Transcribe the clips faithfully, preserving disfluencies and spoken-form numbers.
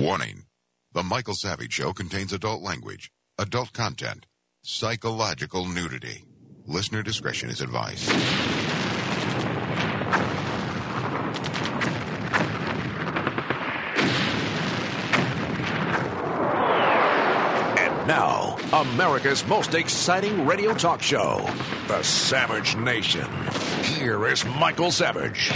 Warning. The Michael Savage Show contains adult language, adult content, psychological nudity. Listener discretion is advised. And now, America's most exciting radio talk show, The Savage Nation. Here is Michael Savage.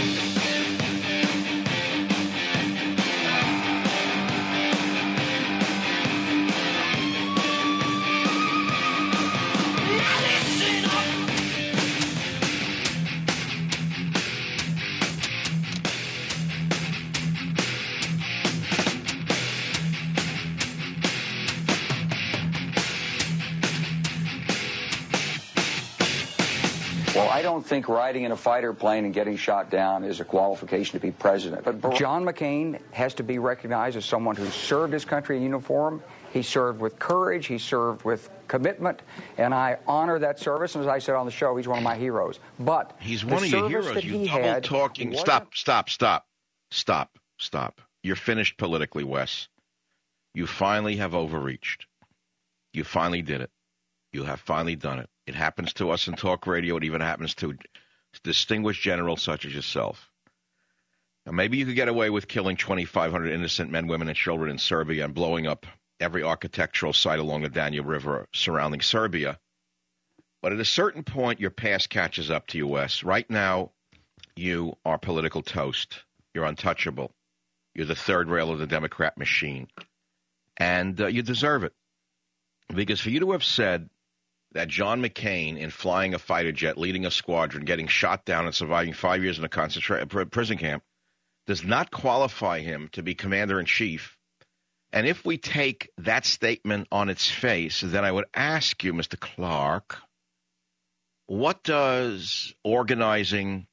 I don't think riding in a fighter plane and getting shot down is a qualification to be president. But John McCain has to be recognized as someone who served his country in uniform. He served with courage. He served with commitment. And I honor that service. And as I said on the show, he's one of my heroes. But he's one of your heroes. You double talking. Stop, stop, stop, stop, stop. You're finished politically, Wes. You finally have overreached. You finally did it. You have finally done it. It happens to us in talk radio. It even happens to distinguished generals such as yourself. Now, maybe you could get away with killing twenty-five hundred innocent men, women, and children in Serbia and blowing up every architectural site along the Danube River surrounding Serbia. But at a certain point, your past catches up to you, Wes. Right now, you are political toast. You're untouchable. You're the third rail of the Democrat machine. And uh, you deserve it. Because for you to have said that John McCain, in flying a fighter jet, leading a squadron, getting shot down and surviving five years in a concentration prison camp, does not qualify him to be commander-in-chief. And if we take that statement on its face, then I would ask you, Mister Clark, what does organizing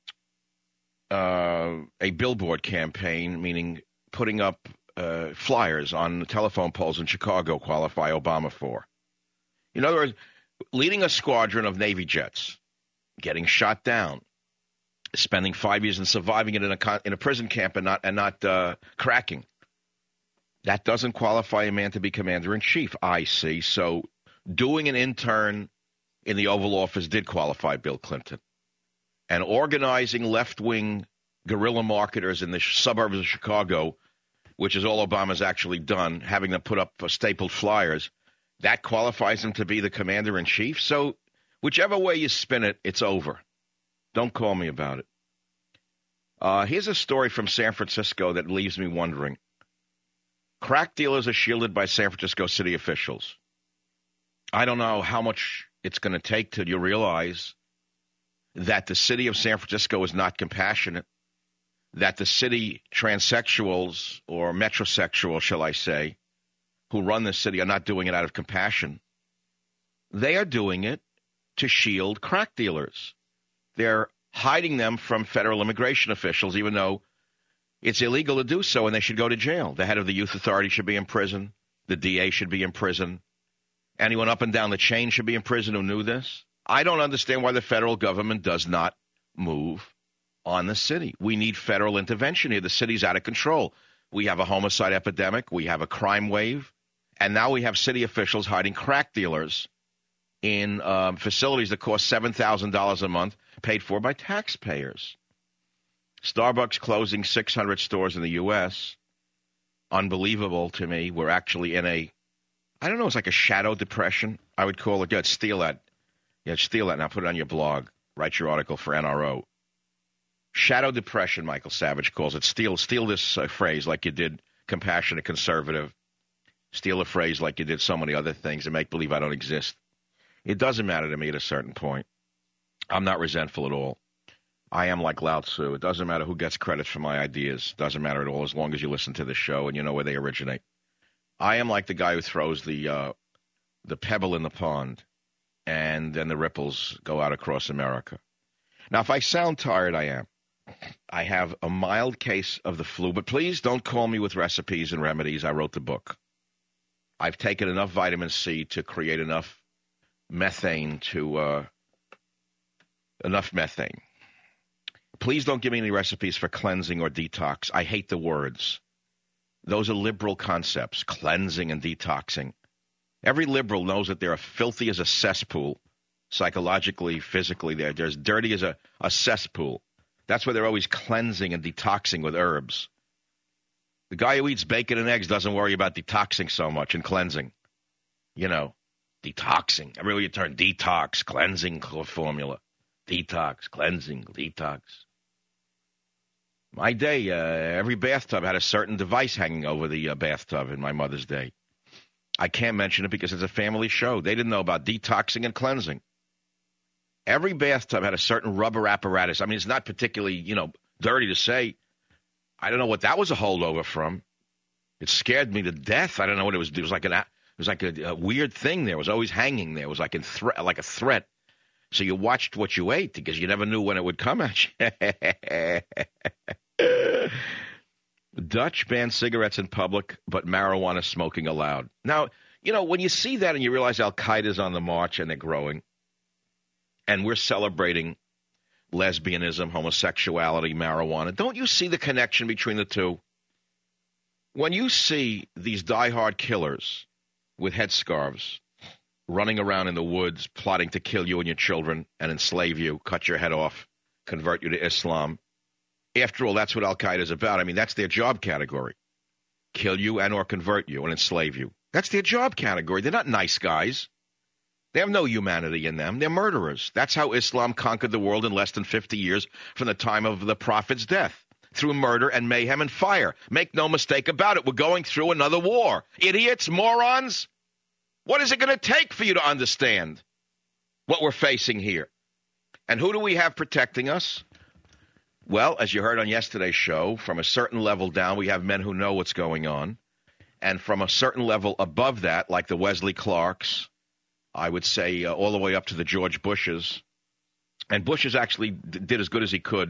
uh, a billboard campaign, meaning putting up uh, flyers on telephone poles in Chicago, qualify Obama for? In other words, leading a squadron of Navy jets, getting shot down, spending five years and surviving it in a in a prison camp and not and not uh, cracking. That doesn't qualify a man to be commander-in-chief, I see. So doing an intern in the Oval Office did qualify Bill Clinton. And organizing left-wing guerrilla marketers in the suburbs of Chicago, which is all Obama's actually done, having them put up uh, stapled flyers, that qualifies him to be the commander-in-chief. So whichever way you spin it, it's over. Don't call me about it. Uh, here's a story from San Francisco that leaves me wondering. Crack dealers are shielded by San Francisco city officials. I don't know how much it's going to take till you realize that the city of San Francisco is not compassionate, that the city transsexuals or metrosexuals, shall I say, who run the city are not doing it out of compassion. They are doing it to shield crack dealers. They're hiding them from federal immigration officials, even though it's illegal to do so and they should go to jail. The head of the youth authority should be in prison. The D A should be in prison. Anyone up and down the chain should be in prison who knew this. I don't understand why the federal government does not move on the city. We need federal intervention here. The city's out of control. We have a homicide epidemic. We have a crime wave. And now we have city officials hiding crack dealers in um, facilities that cost seven thousand dollars a month, paid for by taxpayers. Starbucks closing six hundred stores in the U S Unbelievable to me. We're actually in a, I don't know, it's like a shadow depression, I would call it. Yeah, steal that. Yeah, steal that now. Put it on your blog. Write your article for N R O. Shadow depression, Michael Savage calls it. Steal, steal this uh, phrase like you did compassionate conservative. Steal a phrase like you did so many other things and make believe I don't exist. It doesn't matter to me at a certain point. I'm not resentful at all. I am like Lao Tzu. It doesn't matter who gets credit for my ideas. It doesn't matter at all as long as you listen to the show and you know where they originate. I am like the guy who throws the uh, the pebble in the pond and then the ripples go out across America. Now, if I sound tired, I am. I have a mild case of the flu, but please don't call me with recipes and remedies. I wrote the book. I've taken enough vitamin C to create enough methane to uh, enough methane. Please don't give me any recipes for cleansing or detox. I hate the words. Those are liberal concepts, cleansing and detoxing. Every liberal knows that they're as filthy as a cesspool, psychologically, physically. They're, they're as dirty as a, a cesspool. That's why they're always cleansing and detoxing with herbs. The guy who eats bacon and eggs doesn't worry about detoxing so much and cleansing. You know, detoxing. Everywhere you turn, detox, cleansing formula. Detox, cleansing, detox. My day, uh, every bathtub had a certain device hanging over the uh, bathtub in my mother's day. I can't mention it because it's a family show. They didn't know about detoxing and cleansing. Every bathtub had a certain rubber apparatus. I mean, it's not particularly, you know, dirty to say. I don't know what that was a holdover from. It scared me to death. I don't know what it was. It was like an, it was like a, a weird thing there. It was always hanging there. It was like in thre- like a threat. So you watched what you ate because you never knew when it would come at you. Dutch banned cigarettes in public, but marijuana smoking allowed. Now, you know, when you see that and you realize Al-Qaeda's on the march and they're growing, and we're celebrating lesbianism, homosexuality, marijuana, don't you see the connection between the two? When you see these diehard killers with headscarves running around in the woods, plotting to kill you and your children and enslave you, cut your head off, convert you to Islam. After all, that's what Al-Qaeda is about. I mean, that's their job category. Kill you and or convert you and enslave you. That's their job category. They're not nice guys. They have no humanity in them. They're murderers. That's how Islam conquered the world in less than fifty years from the time of the Prophet's death, through murder and mayhem and fire. Make no mistake about it. We're going through another war. Idiots, morons. What is it going to take for you to understand what we're facing here? And who do we have protecting us? Well, as you heard on yesterday's show, from a certain level down, we have men who know what's going on. And from a certain level above that, like the Wesley Clarks, I would say uh, all the way up to the George Bushes. And Bush has actually d- did as good as he could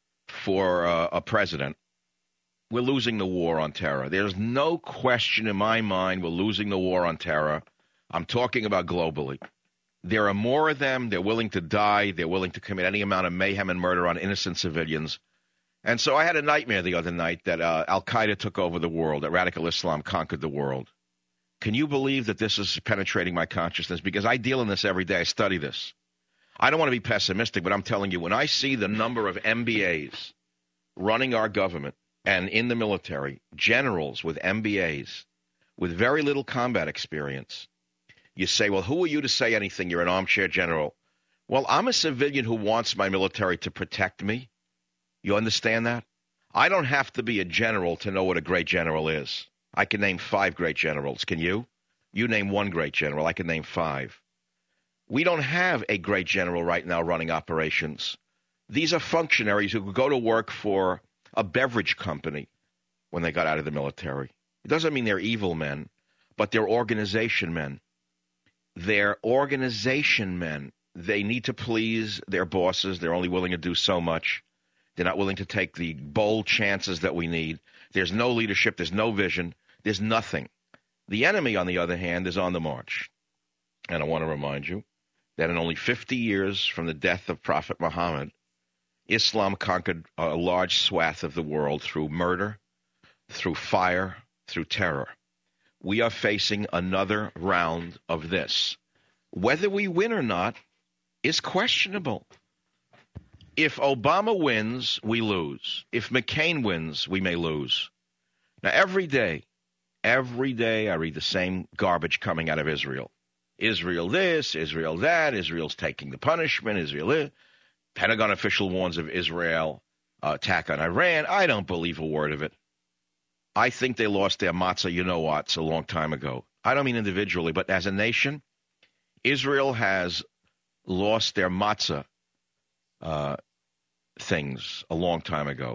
for uh, a president. We're losing the war on terror. There's no question in my mind we're losing the war on terror. I'm talking about globally. There are more of them. They're willing to die. They're willing to commit any amount of mayhem and murder on innocent civilians. And so I had a nightmare the other night that uh, Al-Qaeda took over the world, that radical Islam conquered the world. Can you believe that this is penetrating my consciousness? Because I deal in this every day. I study this. I don't want to be pessimistic, but I'm telling you, when I see the number of M B As running our government and in the military, generals with M B As with very little combat experience, you say, well, who are you to say anything? You're an armchair general. Well, I'm a civilian who wants my military to protect me. You understand that? I don't have to be a general to know what a great general is. I can name five great generals. Can you? You name one great general. I can name five. We don't have a great general right now running operations. These are functionaries who could go to work for a beverage company when they got out of the military. It doesn't mean they're evil men, but they're organization men. They're organization men. They need to please their bosses. They're only willing to do so much. They're not willing to take the bold chances that we need. There's no leadership. There's no vision. There's nothing. The enemy, on the other hand, is on the march. And I want to remind you that in only fifty years from the death of Prophet Muhammad, Islam conquered a large swath of the world through murder, through fire, through terror. We are facing another round of this. Whether we win or not is questionable. If Obama wins, we lose. If McCain wins, we may lose. Now, every day, every day I read the same garbage coming out of Israel. Israel this, Israel that, Israel's taking the punishment, Israel this. Pentagon official warns of Israel uh, attack on Iran. I don't believe a word of it. I think they lost their matzah you-know-whats a long time ago. I don't mean individually, but as a nation, Israel has lost their matzah uh, things a long time ago.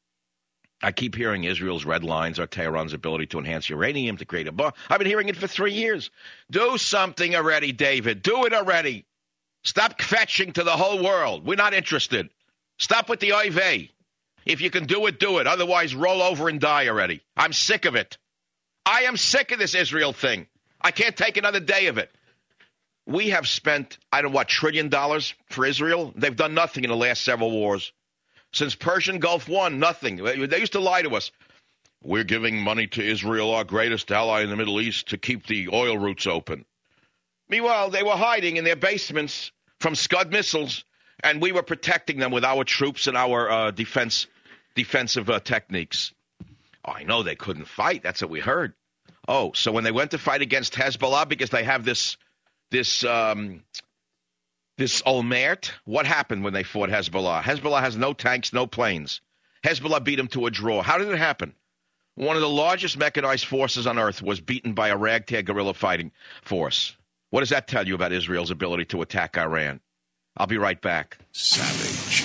I keep hearing Israel's red lines are Tehran's ability to enhance uranium, to create a bomb. I've been hearing it for three years. Do something already, David. Do it already. Stop fetching to the whole world. We're not interested. Stop with the O V A. If you can do it, do it. Otherwise, roll over and die already. I'm sick of it. I am sick of this Israel thing. I can't take another day of it. We have spent, I don't know what, trillion dollars for Israel? They've done nothing in the last several wars. Since Persian Gulf one, nothing. They used to lie to us. We're giving money to Israel, our greatest ally in the Middle East, to keep the oil routes open. Meanwhile, they were hiding in their basements from Scud missiles, and we were protecting them with our troops and our uh, defense defensive uh, techniques. Oh, I know they couldn't fight. That's what we heard. Oh, so when they went to fight against Hezbollah, because they have this this um, this Olmert, what happened when they fought Hezbollah? Hezbollah has no tanks, no planes. Hezbollah beat them to a draw. How did it happen? One of the largest mechanized forces on earth was beaten by a ragtag guerrilla fighting force. What does that tell you about Israel's ability to attack Iran? I'll be right back. Savage.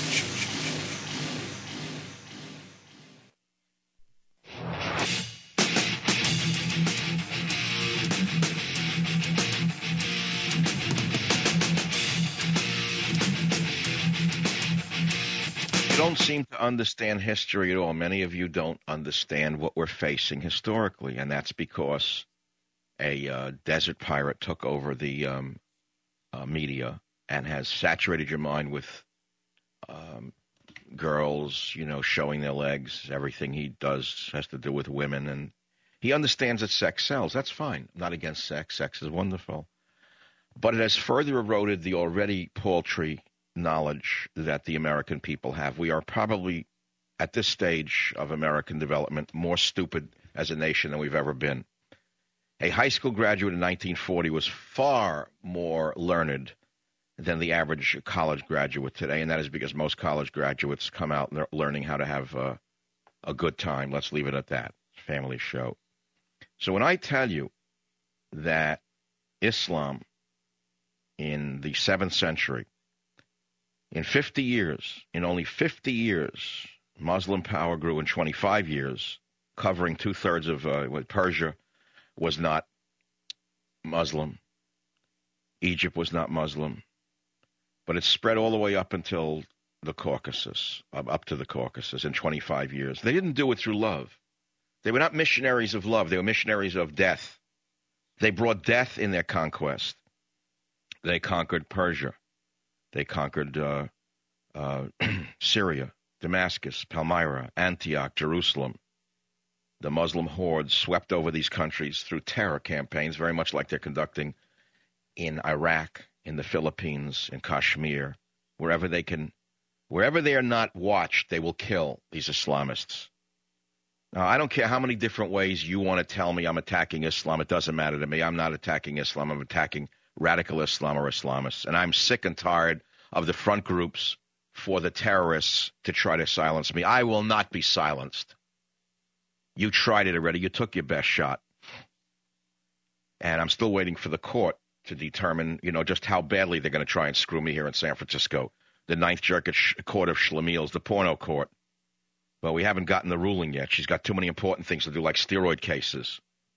You don't seem to understand history at all. Many of you don't understand what we're facing historically, and that's because a uh, desert pirate took over the um, uh, media and has saturated your mind with um, girls, you know, showing their legs. Everything he does has to do with women, and he understands that sex sells. That's fine. I'm not against sex. Sex is wonderful. But it has further eroded the already paltry knowledge that the American people have. We are probably, at this stage of American development, more stupid as a nation than we've ever been. A high school graduate in nineteen forty was far more learned than the average college graduate today, and that is because most college graduates come out learning how to have a, a good time. Let's leave it at that. Family show. So when I tell you that Islam in the seventh century, in fifty years, in only fifty years, Muslim power grew in twenty-five years, covering two-thirds of uh, Persia was not Muslim. Egypt was not Muslim. But it spread all the way up until the Caucasus, up to the Caucasus in twenty-five years. They didn't do it through love. They were not missionaries of love. They were missionaries of death. They brought death in their conquest. They conquered Persia. They conquered uh, uh, Syria, Damascus, Palmyra, Antioch, Jerusalem. The Muslim hordes swept over these countries through terror campaigns, very much like they're conducting in Iraq, in the Philippines, in Kashmir, wherever they can, wherever they are not watched, they will kill these Islamists. Now, I don't care how many different ways you want to tell me I'm attacking Islam. It doesn't matter to me. I'm not attacking Islam. I'm attacking radical Islam or Islamists. And I'm sick and tired of the front groups for the terrorists to try to silence me. I will not be silenced. You tried it already. You took your best shot. And I'm still waiting for the court to determine, you know, just how badly they're going to try and screw me here in San Francisco. The Ninth Circuit Court of Schlemiels, the porno court. But we haven't gotten the ruling yet. She's got too many important things to do, like steroid cases.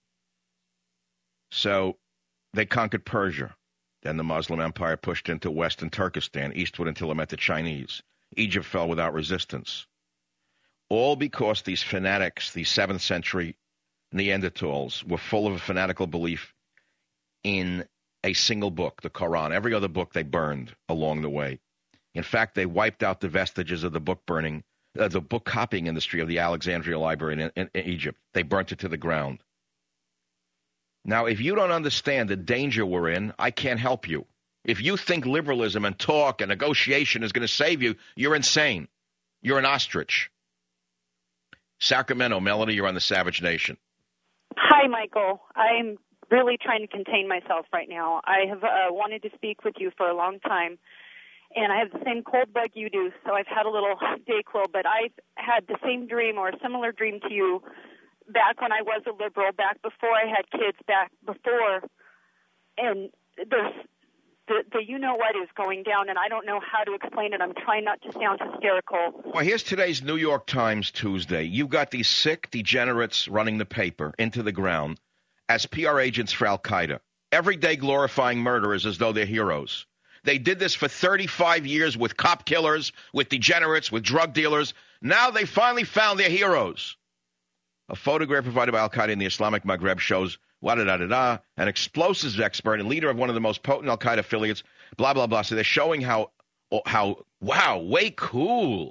So they conquered Persia. Then the Muslim Empire pushed into western Turkestan, eastward until it met the Chinese. Egypt fell without resistance. All because these fanatics, these seventh century Neanderthals, were full of a fanatical belief in a single book, the Quran. Every other book they burned along the way. In fact, they wiped out the vestiges of the book burning, uh, the book copying industry of the Alexandria Library in, in, in Egypt. They burnt it to the ground. Now, if you don't understand the danger we're in, I can't help you. If you think liberalism and talk and negotiation is going to save you, you're insane. You're an ostrich. Sacramento, Melody, you're on the Savage Nation. Hi, Michael. I'm really trying to contain myself right now. I have uh, wanted to speak with you for a long time, and I have the same cold bug you do, so I've had a little Dayquil, but I've had the same dream or a similar dream to you back when I was a liberal, back before I had kids, back before, and there's the, the you-know-what is going down, and I don't know how to explain it. I'm trying not to sound hysterical. Well, here's today's New York Times Tuesday. You've got these sick degenerates running the paper into the ground as P R agents for Al-Qaeda, every day glorifying murderers as though they're heroes. They did this for thirty-five years with cop killers, with degenerates, with drug dealers. Now they finally found their heroes. A photograph provided by Al-Qaeda in the Islamic Maghreb shows wa-da-da-da-da, an explosives expert and leader of one of the most potent Al-Qaeda affiliates, blah, blah, blah. So they're showing how, how, wow, way cool.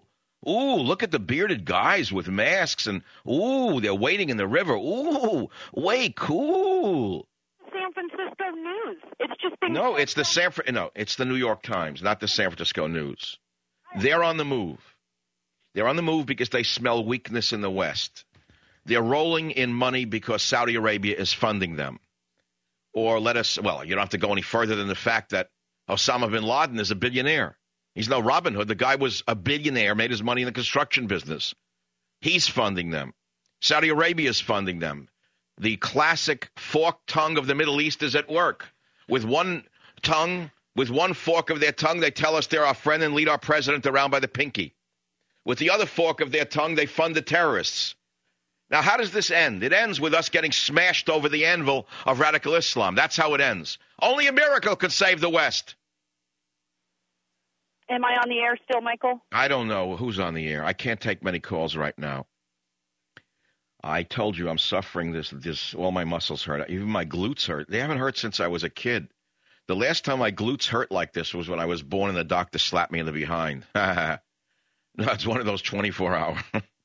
Ooh, look at the bearded guys with masks, and ooh, they're waiting in the river. Ooh, way cool. San Francisco News. It's just been No, it's the San Fr- no, it's the New York Times, not the San Francisco News. They're on the move. They're on the move because they smell weakness in the West. They're rolling in money because Saudi Arabia is funding them. Or let us, well, you don't have to go any further than the fact that Osama bin Laden is a billionaire. He's no Robin Hood. The guy was a billionaire, made his money in the construction business. He's funding them. Saudi Arabia is funding them. The classic forked tongue of the Middle East is at work. With one tongue, with one fork of their tongue, they tell us they're our friend and lead our president around by the pinky. With the other fork of their tongue, they fund the terrorists. Now, how does this end? It ends with us getting smashed over the anvil of radical Islam. That's how it ends. Only a miracle could save the West. Am I on the air still, Michael? I don't know who's on the air. I can't take many calls right now. I told you I'm suffering this. This all my muscles hurt. Even my glutes hurt. They haven't hurt since I was a kid. The last time my glutes hurt like this was when I was born and the doctor slapped me in the behind. No, it's one of those twenty-four hour.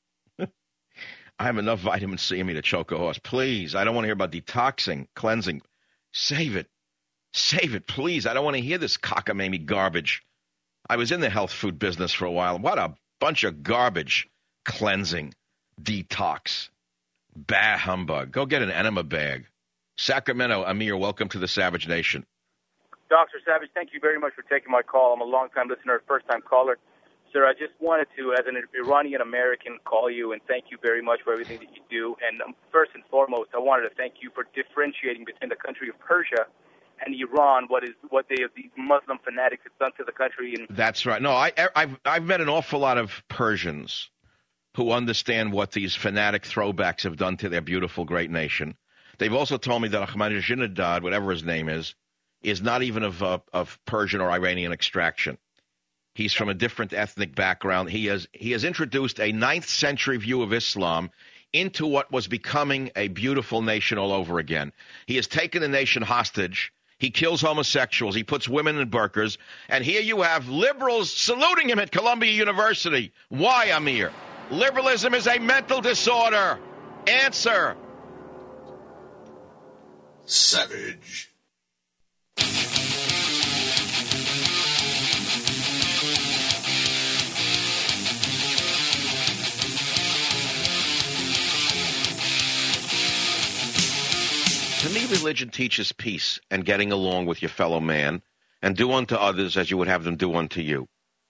I have enough vitamin C in me to choke a horse. Please, I don't want to hear about detoxing, cleansing. Save it. Save it, please. I don't want to hear this cockamamie garbage. I was in the health food business for a while. What a bunch of garbage. Cleansing, detox, bah humbug. Go get an enema bag. Sacramento, Amir, welcome to the Savage Nation. Doctor Savage, thank you very much for taking my call. I'm a long-time listener, first-time caller. Sir, I just wanted to, as an Iranian-American, call you and thank you very much for everything that you do. And um, first and foremost, I wanted to thank you for differentiating between the country of Persia and Iran, what is what they these Muslim fanatics have done to the country. And that's right. No, I, I've I've met an awful lot of Persians who understand what these fanatic throwbacks have done to their beautiful, great nation. They've also told me that Ahmadinejad, whatever his name is, is not even of uh, of Persian or Iranian extraction. He's from a different ethnic background. He has he has introduced a ninth century view of Islam into what was becoming a beautiful nation all over again. He has taken the nation hostage. He kills homosexuals. He puts women in burqas. And here you have liberals saluting him at Columbia University. Why, Amir? Liberalism is a mental disorder. Answer. Savage. To me, religion teaches peace and getting along with your fellow man, and do unto others as you would have them do unto you.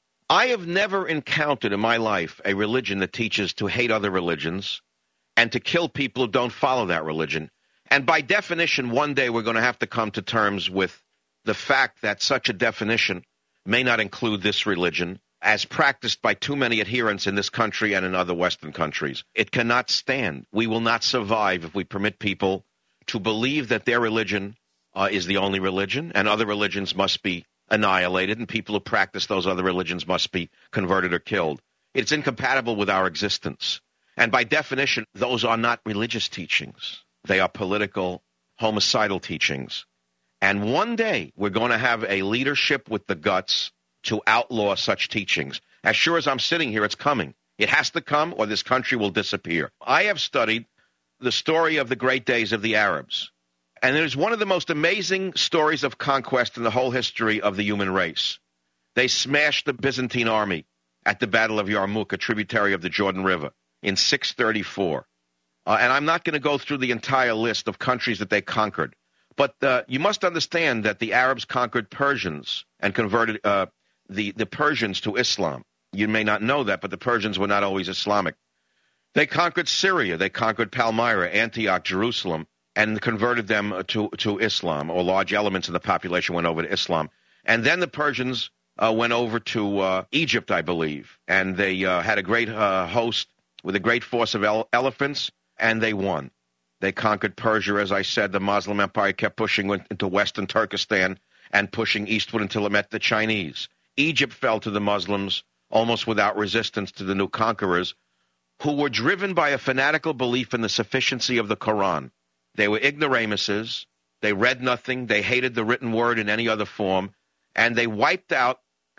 I have never encountered in my life a religion that teaches to hate other religions and to kill people who don't follow that religion. And by definition, one day we're going to have to come to terms with the fact that such a definition may not include this religion as practiced by too many adherents in this country and in other Western countries. It cannot stand. We will not survive if we permit people to believe that their religion uh, is the only religion, and other religions must be annihilated, and people who practice those other religions must be converted or killed. It's incompatible with our existence. And by definition, those are not religious teachings. They are political, homicidal teachings. And one day, we're going to have a leadership with the guts to outlaw such teachings. As sure as I'm sitting here, it's coming. It has to come, or this country will disappear. I have studied the story of the great days of the Arabs. And it is one of the most amazing stories of conquest in the whole history of the human race. They smashed the Byzantine army at the Battle of Yarmouk, a tributary of the Jordan River, in six thirty-four. Uh, and I'm not going to go through the entire list of countries that they conquered. But uh, you must understand that the Arabs conquered Persians and converted uh, the, the Persians to Islam. You may not know that, but the Persians were not always Islamic. They conquered Syria, they conquered Palmyra, Antioch, Jerusalem, and converted them to, to Islam, or large elements of the population went over to Islam. And then the Persians uh, went over to uh, Egypt, I believe, and they uh, had a great uh, host with a great force of ele- elephants, and they won. They conquered Persia, as I said. The Muslim Empire kept pushing into western Turkestan and pushing eastward until it met the Chinese. Egypt fell to the Muslims almost without resistance to the new conquerors, who were driven by a fanatical belief in the sufficiency of the Quran. They were ignoramuses. They read nothing. They hated the written word in any other form. And they wiped out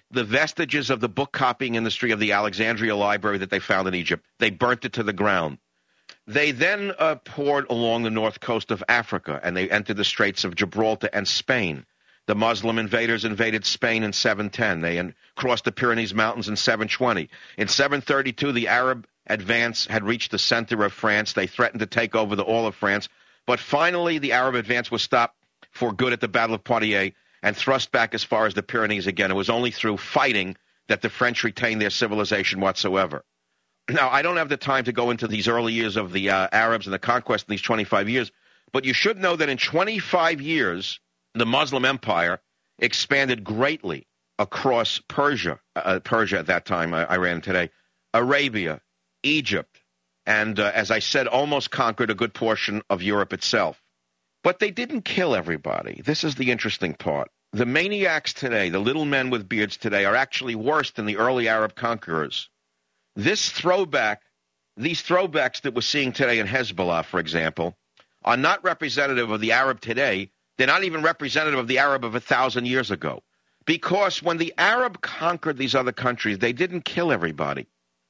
the vestiges of the book copying industry of the Alexandria Library that they found in Egypt. They burnt it to the ground. They then uh, poured along the north coast of Africa, and they entered the Straits of Gibraltar and Spain. The Muslim invaders invaded Spain in seven ten. They in, crossed the Pyrenees Mountains in seven twenty. In seven thirty-two, the Arab advance had reached the center of France. They threatened to take over the all of France. But finally, the Arab advance was stopped for good at the Battle of Poitiers and thrust back as far as the Pyrenees again. It was only through fighting that the French retained their civilization whatsoever. Now, I don't have the time to go into these early years of the uh, Arabs and the conquest in these twenty-five years, but you should know that in twenty-five years, the Muslim Empire expanded greatly across Persia, uh, Persia at that time, uh, Iran today, Arabia, Egypt, and, uh, as I said, almost conquered a good portion of Europe itself. But they didn't kill everybody. This is the interesting part. The maniacs today, the little men with beards today, are actually worse than the early Arab conquerors. This throwback, these throwbacks that we're seeing today in Hezbollah, for example, are not representative of the Arab today. They're not even representative of the Arab of a thousand years ago. Because when the Arab conquered these other countries, they didn't kill everybody.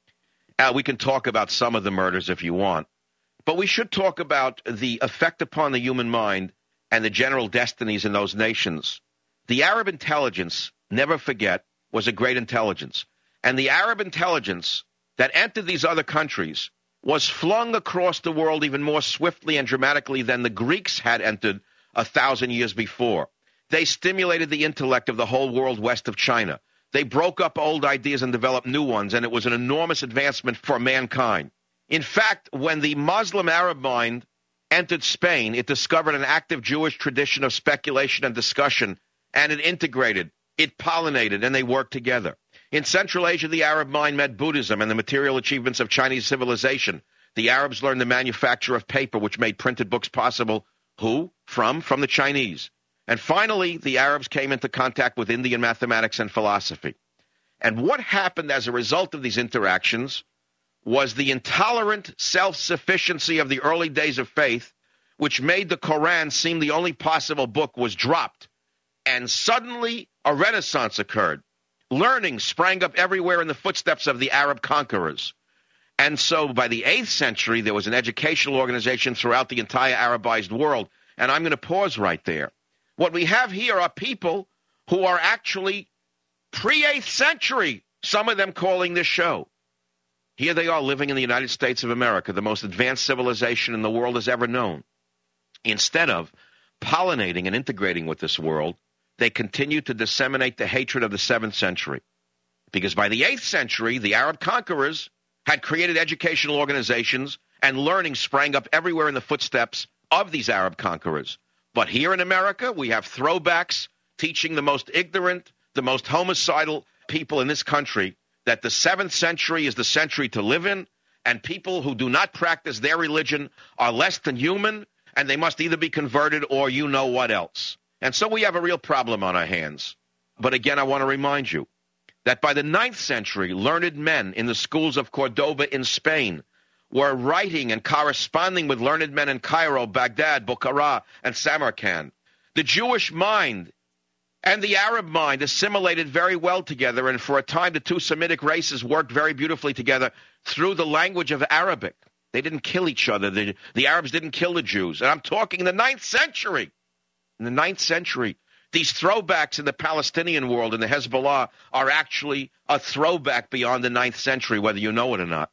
Uh, we can talk about some of the murders if you want. But we should talk about the effect upon the human mind and the general destinies in those nations. The Arab intelligence, never forget, was a great intelligence. And the Arab intelligence that entered these other countries was flung across the world even more swiftly and dramatically than the Greeks had entered a thousand years before. They stimulated the intellect of the whole world west of China. They broke up old ideas and developed new ones, and it was an enormous advancement for mankind. In fact, when the Muslim Arab mind entered Spain, it discovered an active Jewish tradition of speculation and discussion, and it integrated, it pollinated, and they worked together. In Central Asia, the Arab mind met Buddhism and the material achievements of Chinese civilization. The Arabs learned the manufacture of paper, which made printed books possible. Who? From? From the Chinese. And finally, the Arabs came into contact with Indian mathematics and philosophy. And what happened as a result of these interactions was the intolerant self-sufficiency of the early days of faith, which made the Quran seem the only possible book, was dropped. And suddenly, a renaissance occurred. Learning sprang up everywhere in the footsteps of the Arab conquerors. And so by the eighth century, there was an educational organization throughout the entire Arabized world. And I'm going to pause right there. What we have here are people who are actually pre-eighth century, some of them calling this show. Here they are living in the United States of America, the most advanced civilization in the world has ever known. Instead of pollinating and integrating with this world, they continue to disseminate the hatred of the seventh century. Because by the eighth century, the Arab conquerors had created educational organizations, and learning sprang up everywhere in the footsteps of these Arab conquerors. But here in America, we have throwbacks teaching the most ignorant, the most homicidal people in this country that the seventh century is the century to live in, and people who do not practice their religion are less than human, and they must either be converted or you know what else. And so we have a real problem on our hands. But again, I want to remind you that by the ninth century, learned men in the schools of Cordoba in Spain were writing and corresponding with learned men in Cairo, Baghdad, Bukhara, and Samarkand. The Jewish mind and the Arab mind assimilated very well together, and for a time the two Semitic races worked very beautifully together through the language of Arabic. They didn't kill each other. The, the Arabs didn't kill the Jews. And I'm talking in the ninth century. In the ninth century, these throwbacks in the Palestinian world and the Hezbollah are actually a throwback beyond the ninth century, whether you know it or not.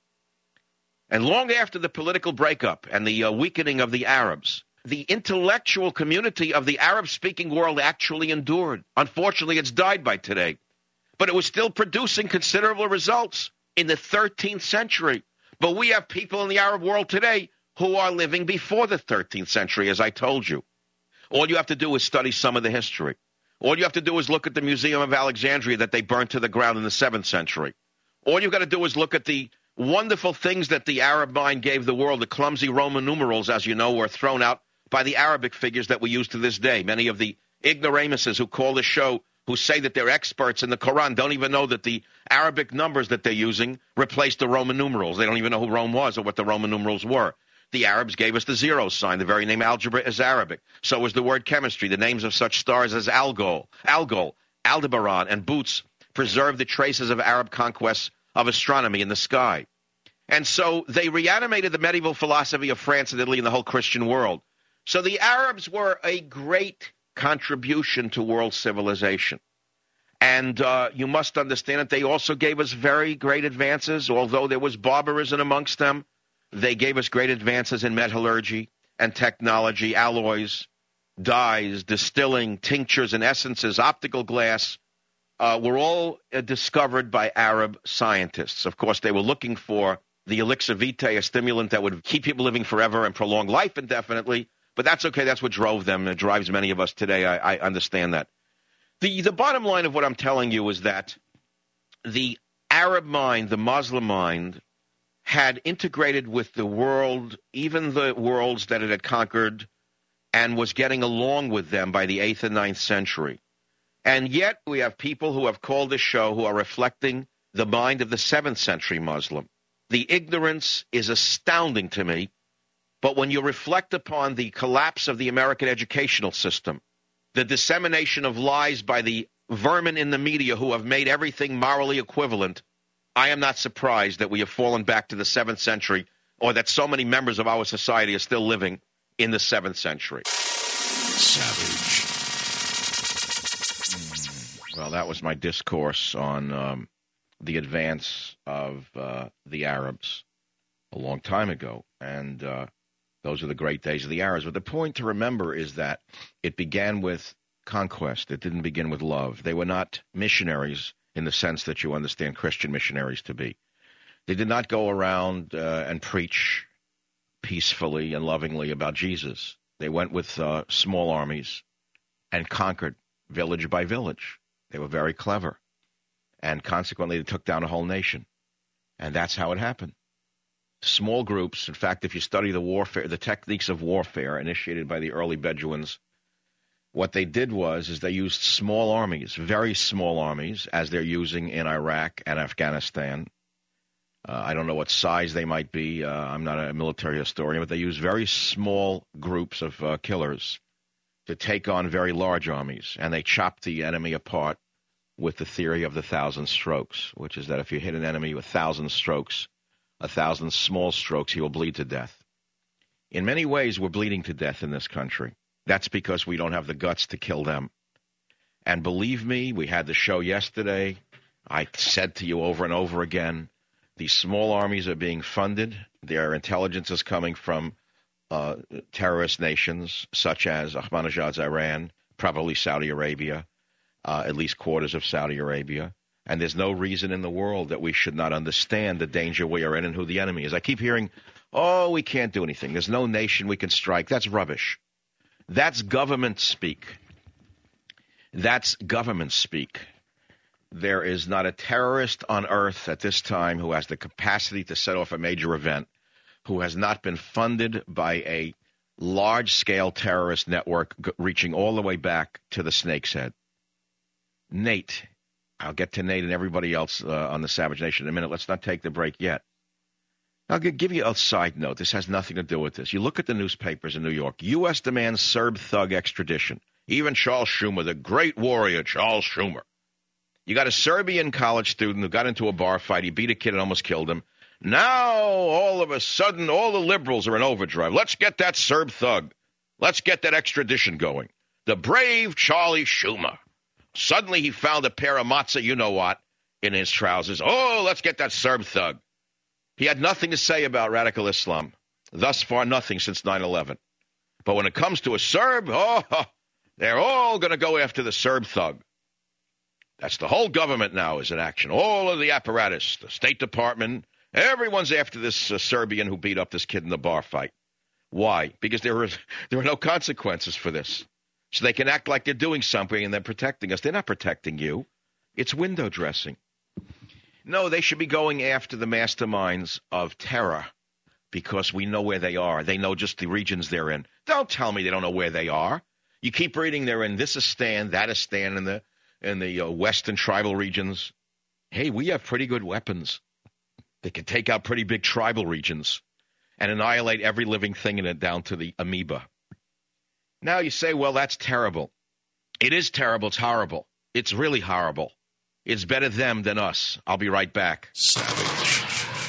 And long after the political breakup and the uh, weakening of the Arabs, the intellectual community of the Arab-speaking world actually endured. Unfortunately, it's died by today. But it was still producing considerable results in the thirteenth century. But we have people in the Arab world today who are living before the thirteenth century, as I told you. All you have to do is study some of the history. All you have to do is look at the Museum of Alexandria that they burned to the ground in the seventh century. All you've got to do is look at the wonderful things that the Arab mind gave the world. The clumsy Roman numerals, as you know, were thrown out by the Arabic figures that we use to this day. Many of the ignoramuses who call the show, who say that they're experts in the Quran, don't even know that the Arabic numbers that they're using replaced the Roman numerals. They don't even know who Rome was or what the Roman numerals were. The Arabs gave us the zero sign. The very name algebra is Arabic. So is the word chemistry. The names of such stars as Algol, Algol, Aldebaran, and Bootes preserve the traces of Arab conquests of astronomy in the sky. And so they reanimated the medieval philosophy of France and Italy and the whole Christian world. So the Arabs were a great contribution to world civilization. And uh, you must understand that they also gave us very great advances. Although there was barbarism amongst them, they gave us great advances in metallurgy and technology, alloys, dyes, distilling, tinctures and essences, optical glass, uh, were all uh, discovered by Arab scientists. Of course, they were looking for the elixir vitae, a stimulant that would keep people living forever and prolong life indefinitely. But that's okay. That's what drove them. It drives many of us today. I, I understand that. The, the bottom line of what I'm telling you is that the Arab mind, the Muslim mind, had integrated with the world, even the worlds that it had conquered, and was getting along with them by the eighth and ninth century. And yet we have people who have called this show who are reflecting the mind of the seventh century Muslim. The ignorance is astounding to me, but when you reflect upon the collapse of the American educational system, the dissemination of lies by the vermin in the media who have made everything morally equivalent, I am not surprised that we have fallen back to the seventh century, or that so many members of our society are still living in the seventh century. Savage. Well, that was my discourse on um, the advance of uh, the Arabs a long time ago, and uh, those are the great days of the Arabs. But the point to remember is that it began with conquest. It didn't begin with love. They were not missionaries in the sense that you understand Christian missionaries to be. They did not go around uh, and preach peacefully and lovingly about Jesus. They went with uh, small armies and conquered village by village. They were very clever. And consequently, they took down a whole nation. And that's how it happened. Small groups. In fact, if you study the warfare, the techniques of warfare initiated by the early Bedouins, what they did was is they used small armies, very small armies, as they're using in Iraq and Afghanistan. Uh, I don't know what size they might be. Uh, I'm not a military historian, but they use very small groups of uh, killers to take on very large armies, and they chop the enemy apart with the theory of the thousand strokes, which is that if you hit an enemy with a thousand strokes, a thousand small strokes, he will bleed to death. In many ways, we're bleeding to death in this country. That's because we don't have the guts to kill them. And believe me, we had the show yesterday. I said to you over and over again, these small armies are being funded. Their intelligence is coming from uh, terrorist nations such as Ahmadinejad's Iran, probably Saudi Arabia, uh, at least quarters of Saudi Arabia. And there's no reason in the world that we should not understand the danger we are in and who the enemy is. I keep hearing, oh, we can't do anything. There's no nation we can strike. That's rubbish. That's government speak. That's government speak. There is not a terrorist on earth at this time who has the capacity to set off a major event who has not been funded by a large-scale terrorist network reaching all the way back to the Snake's Head. Nate, I'll get to Nate and everybody else uh, on the Savage Nation in a minute. Let's not take the break yet. I'll give you a side note. This has nothing to do with this. You look at the newspapers in New York. U S demands Serb thug extradition. Even Charles Schumer, the great warrior Charles Schumer. You got a Serbian college student who got into a bar fight. He beat a kid and almost killed him. Now, all of a sudden, all the liberals are in overdrive. Let's get that Serb thug. Let's get that extradition going. The brave Charlie Schumer. Suddenly he found a pair of matzah, you know what, in his trousers. Oh, let's get that Serb thug. He had nothing to say about radical Islam. Thus far, nothing since nine eleven. But when it comes to a Serb, oh, they're all going to go after the Serb thug. That's the whole government now is in action. All of the apparatus, the State Department, everyone's after this uh, Serbian who beat up this kid in the bar fight. Why? Because there are, there are no consequences for this. So they can act like they're doing something and they're protecting us. They're not protecting you. It's window dressing. No, they should be going after the masterminds of terror because we know where they are. They know just the regions they're in. Don't tell me they don't know where they are. You keep reading they're in Thisistan, Thatistan, in the in the uh, western tribal regions. Hey, we have pretty good weapons. They can take out pretty big tribal regions and annihilate every living thing in it down to the amoeba. Now you say, well, that's terrible. It is terrible. It's horrible. It's really horrible. It's better them than us. I'll be right back. Savage.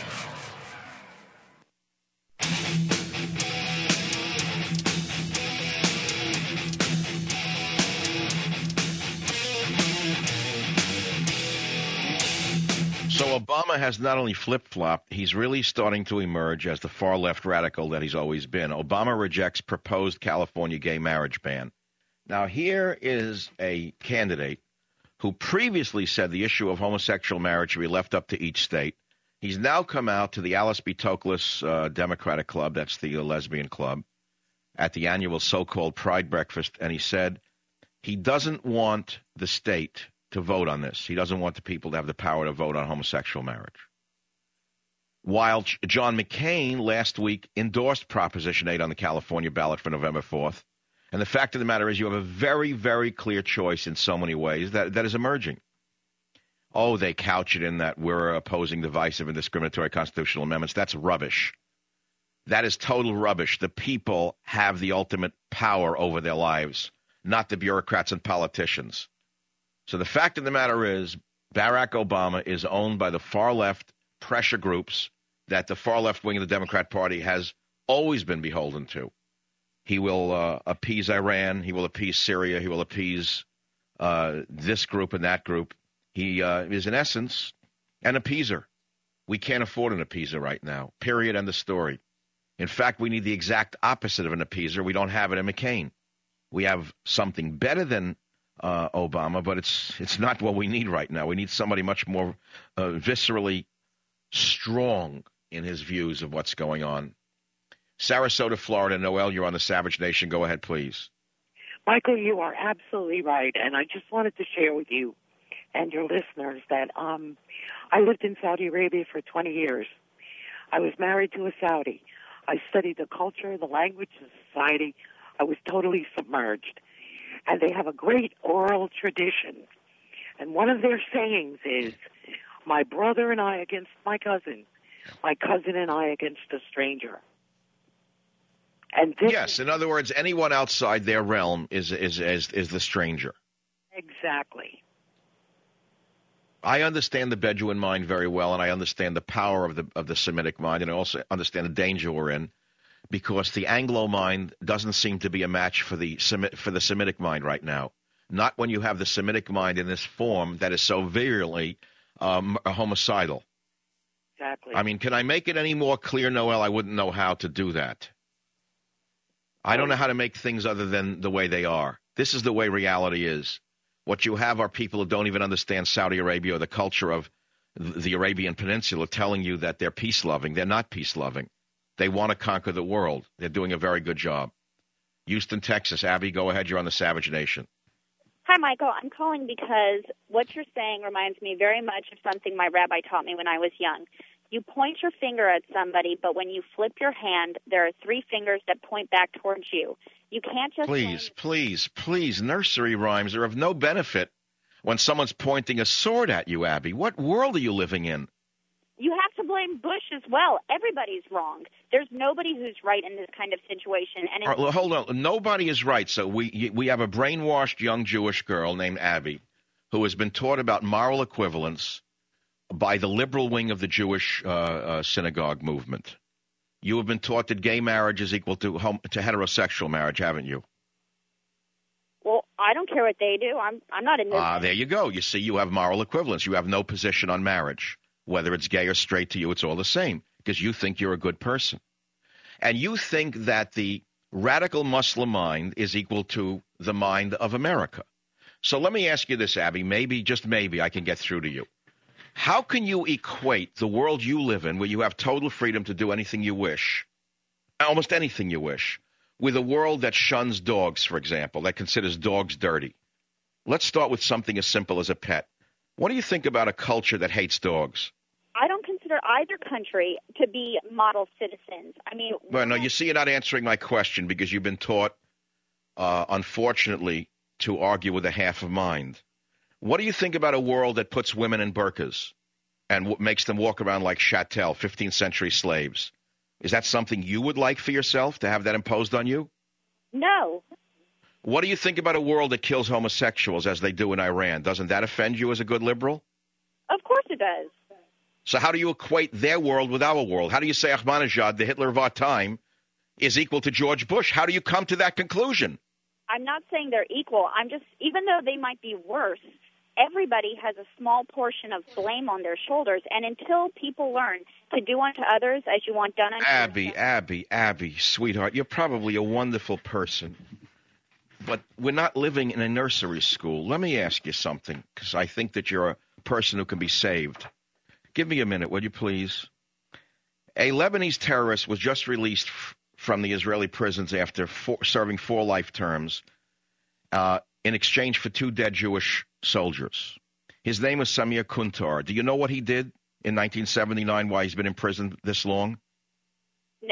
So Obama has not only flip-flopped, he's really starting to emerge as the far-left radical that he's always been. Obama rejects proposed California gay marriage ban. Now, here is a candidate who previously said the issue of homosexual marriage should be left up to each state. He's now come out to the Alice B. Toklas uh, Democratic Club, that's the uh, lesbian club, at the annual so-called Pride Breakfast, and he said he doesn't want the state to vote on this. He doesn't want the people to have the power to vote on homosexual marriage. While John McCain last week endorsed Proposition eight on the California ballot for November fourth, and the fact of the matter is you have a very, very clear choice in so many ways that, that is emerging. Oh, they couch it in that we're opposing divisive and discriminatory constitutional amendments. That's rubbish. That is total rubbish. The people have the ultimate power over their lives, not the bureaucrats and politicians. So the fact of the matter is Barack Obama is owned by the far-left pressure groups that the far-left wing of the Democrat Party has always been beholden to. He will uh, appease Iran. He will appease Syria. He will appease uh, this group and that group. He uh, is, in essence, an appeaser. We can't afford an appeaser right now, period, end of story. In fact, we need the exact opposite of an appeaser. We don't have it in McCain. We have something better than uh, Obama, but it's it's not what we need right now. We need somebody much more uh, viscerally strong in his views of what's going on. Sarasota, Florida. Noel, you're on the Savage Nation. Go ahead, please. Michael, you are absolutely right, and I just wanted to share with you and your listeners that um, I lived in Saudi Arabia for twenty years. I was married to a Saudi. I studied the culture, the language, the society. I was totally submerged. And they have a great oral tradition. And one of their sayings is, my brother and I against my cousin, my cousin and I against a stranger. And this yes, is, in other words, anyone outside their realm is is is, is the stranger. Exactly. I understand the Bedouin mind very well, and I understand the power of the of the Semitic mind, and I also understand the danger we're in, because the Anglo mind doesn't seem to be a match for the for the Semitic mind right now. Not when you have the Semitic mind in this form that is so virulently um, homicidal. Exactly. I mean, can I make it any more clear, Noel? I wouldn't know how to do that. I don't know how to make things other than the way they are. This is the way reality is. What you have are people who don't even understand Saudi Arabia or the culture of the Arabian Peninsula telling you that they're peace-loving. They're not peace-loving. They want to conquer the world. They're doing a very good job. Houston, Texas. Abby, go ahead. You're on the Savage Nation. Hi, Michael. I'm calling because what you're saying reminds me very much of something my rabbi taught me when I was young. You point your finger at somebody, but when you flip your hand, there are three fingers that point back towards you. You can't just... Please, please, please, nursery rhymes are of no benefit when someone's pointing a sword at you, Abby. What world are you living in? You have to blame Bush as well. Everybody's wrong. There's nobody who's right in this kind of situation. And All right, hold on. Nobody is right. So we we have a brainwashed young Jewish girl named Abby who has been taught about moral equivalence by the liberal wing of the Jewish uh, uh, synagogue movement. You have been taught that gay marriage is equal to hom- to heterosexual marriage, haven't you? Well, I don't care what they do. I'm I'm not in this. Ah, there you go. You see, you have moral equivalence. You have no position on marriage. Whether it's gay or straight to you, it's all the same because you think you're a good person. And you think that the radical Muslim mind is equal to the mind of America. So let me ask you this, Abby. Maybe, just maybe, I can get through to you. How can you equate the world you live in, where you have total freedom to do anything you wish, almost anything you wish, with a world that shuns dogs, for example, that considers dogs dirty? Let's start with something as simple as a pet. What do you think about a culture that hates dogs? I don't consider either country to be model citizens. I mean... Well, no, you see, you're not answering my question because you've been taught, uh, unfortunately, to argue with a half of mind. What do you think about a world that puts women in burqas and w- makes them walk around like chattel, fifteenth century slaves? Is that something you would like for yourself, to have that imposed on you? No. What do you think about a world that kills homosexuals as they do in Iran? Doesn't that offend you as a good liberal? Of course it does. So how do you equate their world with our world? How do you say Ahmadinejad, the Hitler of our time, is equal to George Bush? How do you come to that conclusion? I'm not saying they're equal. I'm just, even though they might be worse, everybody has a small portion of blame on their shoulders. And until people learn to do unto others as you want done unto Abby, yourself. Abby, Abby, sweetheart, you're probably a wonderful person. But we're not living in a nursery school. Let me ask you something, because I think that you're a person who can be saved. Give me a minute, would you please? A Lebanese terrorist was just released f- from the Israeli prisons after four, serving four life terms uh, in exchange for two dead Jewish soldiers. His name is Samir Kuntar. Do you know what he did in nineteen seventy-nine, why he's been in prison this long? No.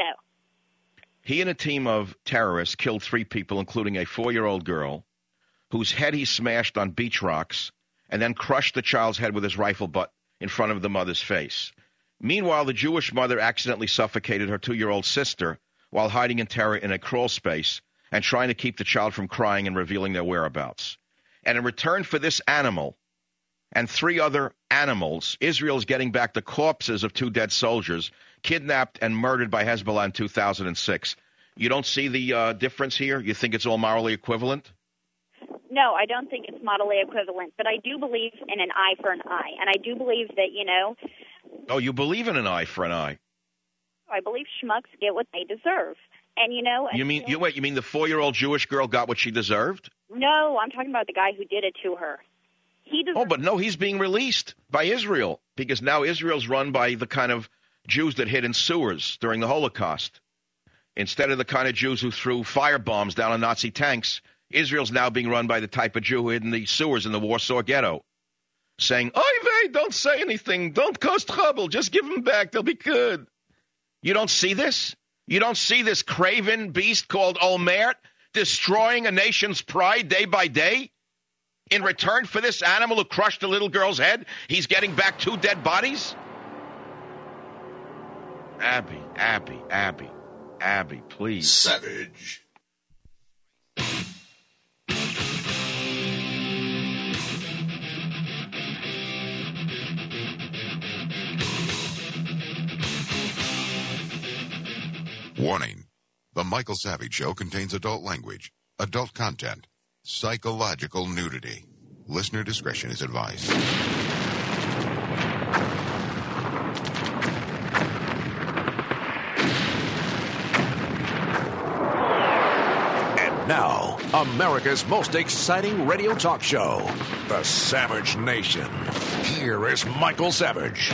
He and a team of terrorists killed three people, including a four-year-old girl, whose head he smashed on beach rocks and then crushed the child's head with his rifle butt in front of the mother's face. Meanwhile, the Jewish mother accidentally suffocated her two-year-old sister while hiding in terror in a crawl space and trying to keep the child from crying and revealing their whereabouts. And in return for this animal and three other animals, Israel is getting back the corpses of two dead soldiers kidnapped and murdered by Hezbollah in two thousand six. You don't see the uh, difference here? You think it's all morally equivalent? No, I don't think it's morally equivalent, but I do believe in an eye for an eye, and I do believe that, you know... Oh, you believe in an eye for an eye? I believe schmucks get what they deserve, and, you know... You mean, you, wait, you mean the four-year-old Jewish girl got what she deserved? No, I'm talking about the guy who did it to her. He deserves... Oh, but no, he's being released by Israel, because now Israel's run by the kind of Jews that hid in sewers during the Holocaust. Instead of the kind of Jews who threw firebombs down on Nazi tanks, Israel's now being run by the type of Jew who hid in the sewers in the Warsaw Ghetto, saying, "Oy vey, don't say anything, don't cause trouble, just give them back, they'll be good." You don't see this? You don't see this craven beast called Olmert destroying a nation's pride day by day? In return for this animal who crushed a little girl's head, he's getting back two dead bodies? Abby, Abby, Abby, Abby, please. Savage. Warning. The Michael Savage Show contains adult language, adult content, psychological nudity. Listener discretion is advised. And now, America's most exciting radio talk show, The Savage Nation. Here is Michael Savage.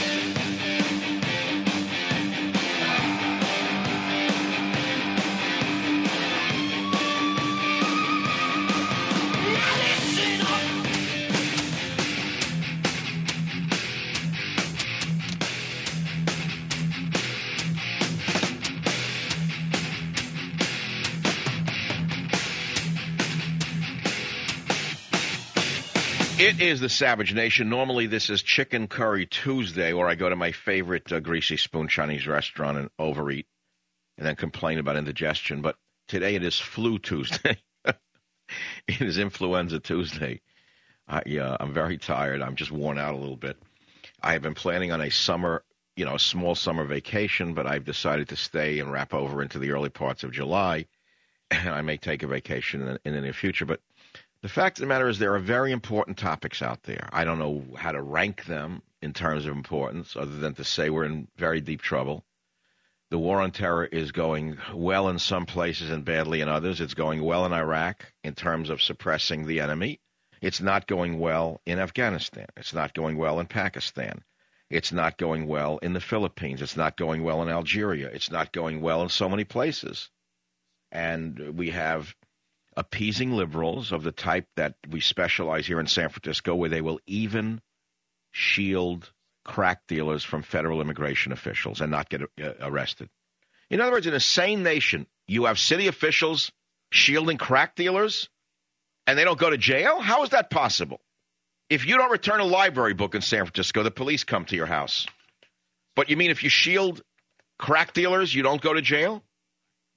It is the Savage Nation. Normally, this is Chicken Curry Tuesday, where I go to my favorite uh, Greasy Spoon Chinese restaurant and overeat and then complain about indigestion. But today it is Flu Tuesday. It is Influenza Tuesday. I, uh, I'm very tired. I'm just worn out a little bit. I have been planning on a summer, you know, a small summer vacation, but I've decided to stay and wrap over into the early parts of July. And I may take a vacation in, in the near future, but the fact of the matter is there are very important topics out there. I don't know how to rank them in terms of importance other than to say we're in very deep trouble. The war on terror is going well in some places and badly in others. It's going well in Iraq in terms of suppressing the enemy. It's not going well in Afghanistan. It's not going well in Pakistan. It's not going well in the Philippines. It's not going well in Algeria. It's not going well in so many places. And we have appeasing liberals of the type that we specialize here in San Francisco, where they will even shield crack dealers from federal immigration officials and not get uh, arrested. In other words, in a sane nation, you have city officials shielding crack dealers and they don't go to jail? How is that possible? If you don't return a library book in San Francisco, the police come to your house. But you mean if you shield crack dealers, you don't go to jail?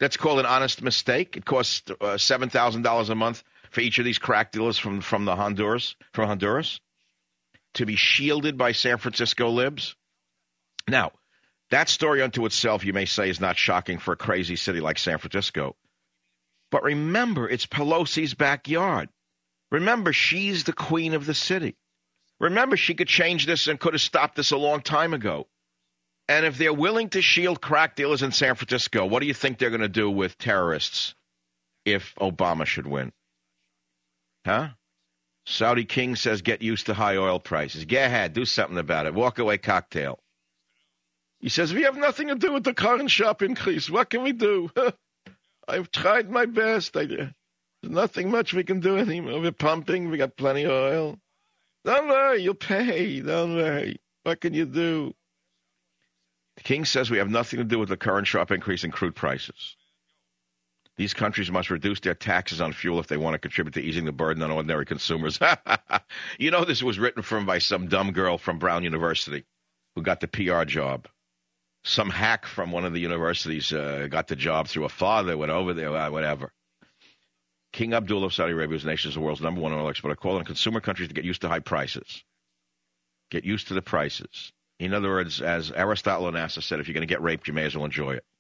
That's called an honest mistake. It costs uh, seven thousand dollars a month for each of these crack dealers from, from the Honduras, from Honduras to be shielded by San Francisco libs. Now, that story unto itself, you may say, is not shocking for a crazy city like San Francisco. But remember, it's Pelosi's backyard. Remember, she's the queen of the city. Remember, she could change this and could have stopped this a long time ago. And if they're willing to shield crack dealers in San Francisco, what do you think they're going to do with terrorists if Obama should win? Huh? Saudi King says get used to high oil prices. Go ahead, do something about it. Walk away cocktail. He says, we have nothing to do with the current shop increase. What can we do? I've tried my best. I, there's nothing much we can do anymore. We're pumping. We got plenty of oil. Don't worry. You'll pay. Don't worry. What can you do? The King says we have nothing to do with the current sharp increase in crude prices. These countries must reduce their taxes on fuel if they want to contribute to easing the burden on ordinary consumers. You know, this was written from by some dumb girl from Brown University who got the P R job. Some hack from one of the universities uh, got the job through a father, went over there, uh, whatever. King Abdullah of Saudi Arabia is the nation's the world's number one oil exporter, calling on consumer countries to get used to high prices. Get used to the prices. In other words, as Aristotle Onassis said, if you're going to get raped, you may as well enjoy it.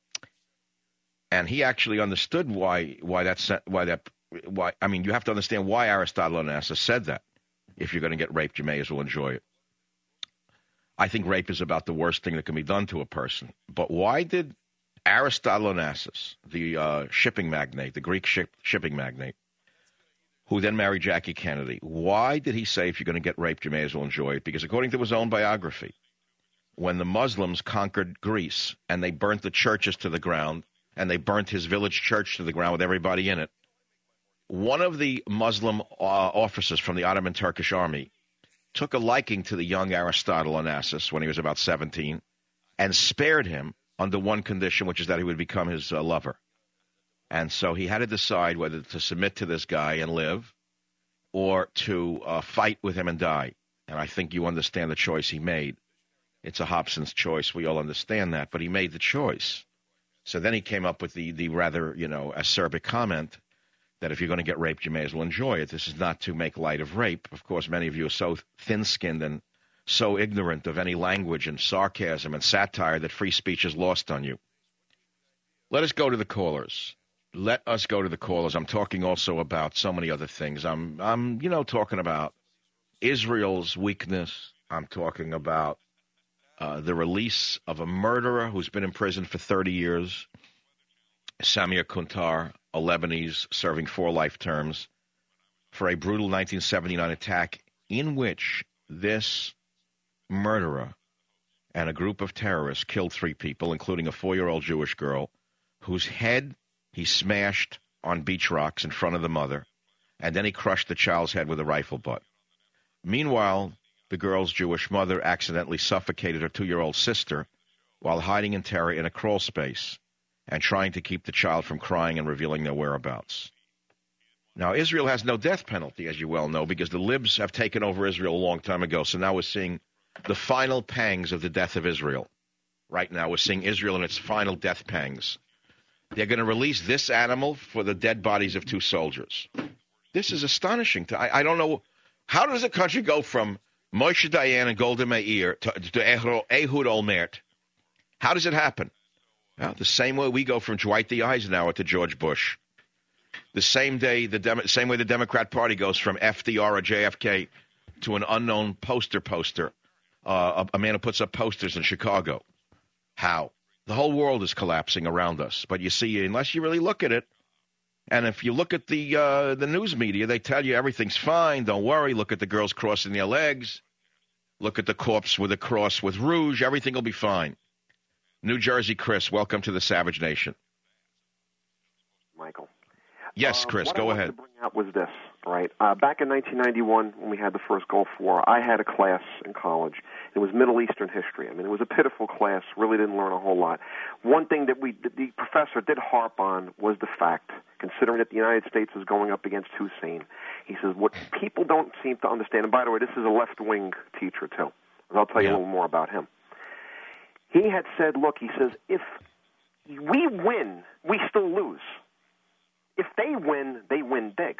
And he actually understood why why that's why that why I mean you have to understand why Aristotle Onassis said that. If you're going to get raped, you may as well enjoy it. I think rape is about the worst thing that can be done to a person. But why did Aristotle Onassis, the uh, shipping magnate, the Greek ship, shipping magnate, who then married Jackie Kennedy, why did he say if you're going to get raped, you may as well enjoy it? Because according to his own biography, when the Muslims conquered Greece and they burnt the churches to the ground, and they burnt his village church to the ground with everybody in it, one of the Muslim uh, officers from the Ottoman Turkish army took a liking to the young Aristotle Onassis when he was about seventeen and spared him under one condition, which is that he would become his uh, lover. And so he had to decide whether to submit to this guy and live or to uh, fight with him and die. And I think you understand the choice he made. It's a Hobson's choice. We all understand that. But he made the choice. So then he came up with the, the rather, you know, acerbic comment that if you're going to get raped, you may as well enjoy it. This is not to make light of rape. Of course, many of you are so thin-skinned and so ignorant of any language and sarcasm and satire that free speech is lost on you. Let us go to the callers. Let us go to the callers. I'm talking also about so many other things. I'm, I'm, you know, talking about Israel's weakness. I'm talking about Uh, the release of a murderer who's been in prison for thirty years, Samir Kuntar, a Lebanese, serving four life terms for a brutal nineteen seventy-nine attack in which this murderer and a group of terrorists killed three people, including a four-year-old Jewish girl whose head he smashed on beach rocks in front of the mother, and then he crushed the child's head with a rifle butt. Meanwhile, the girl's Jewish mother accidentally suffocated her two-year-old sister while hiding in terror in a crawl space and trying to keep the child from crying and revealing their whereabouts. Now, Israel has no death penalty, as you well know, because the libs have taken over Israel a long time ago. So now we're seeing the final pangs of the death of Israel. Right now, we're seeing Israel in its final death pangs. They're going to release this animal for the dead bodies of two soldiers. This is astonishing. To, I, I don't know. How does a country go from Moshe Dayan and Golda Meir to, to Ehud Olmert? How does it happen? Well, the same way we go from Dwight D. Eisenhower to George Bush. The same day, the Dem- same way the Democrat Party goes from F D R or J F K to an unknown poster poster, uh, a, a man who puts up posters in Chicago. How? The whole world is collapsing around us. But you see, unless you really look at it, and if you look at the uh, the news media, they tell you everything's fine. Don't worry. Look at the girls crossing their legs. Look at the corpse with a cross with rouge. Everything will be fine. New Jersey, Chris, welcome to the Savage Nation. Michael. Yes, Chris, uh, go ahead. What I wanted to bring out was this, right? Uh, back in nineteen ninety-one, when we had the first Gulf War, I had a class in college. It was Middle Eastern history. I mean, it was a pitiful class. Really didn't learn a whole lot. One thing that we, that the professor did harp on was the fact, considering that the United States is going up against Hussein. He says, what people don't seem to understand, and by the way, this is a left-wing teacher, too. And I'll tell you yeah. a little more about him. He had said, look, he says, if we win, we still lose. If they win, they win big.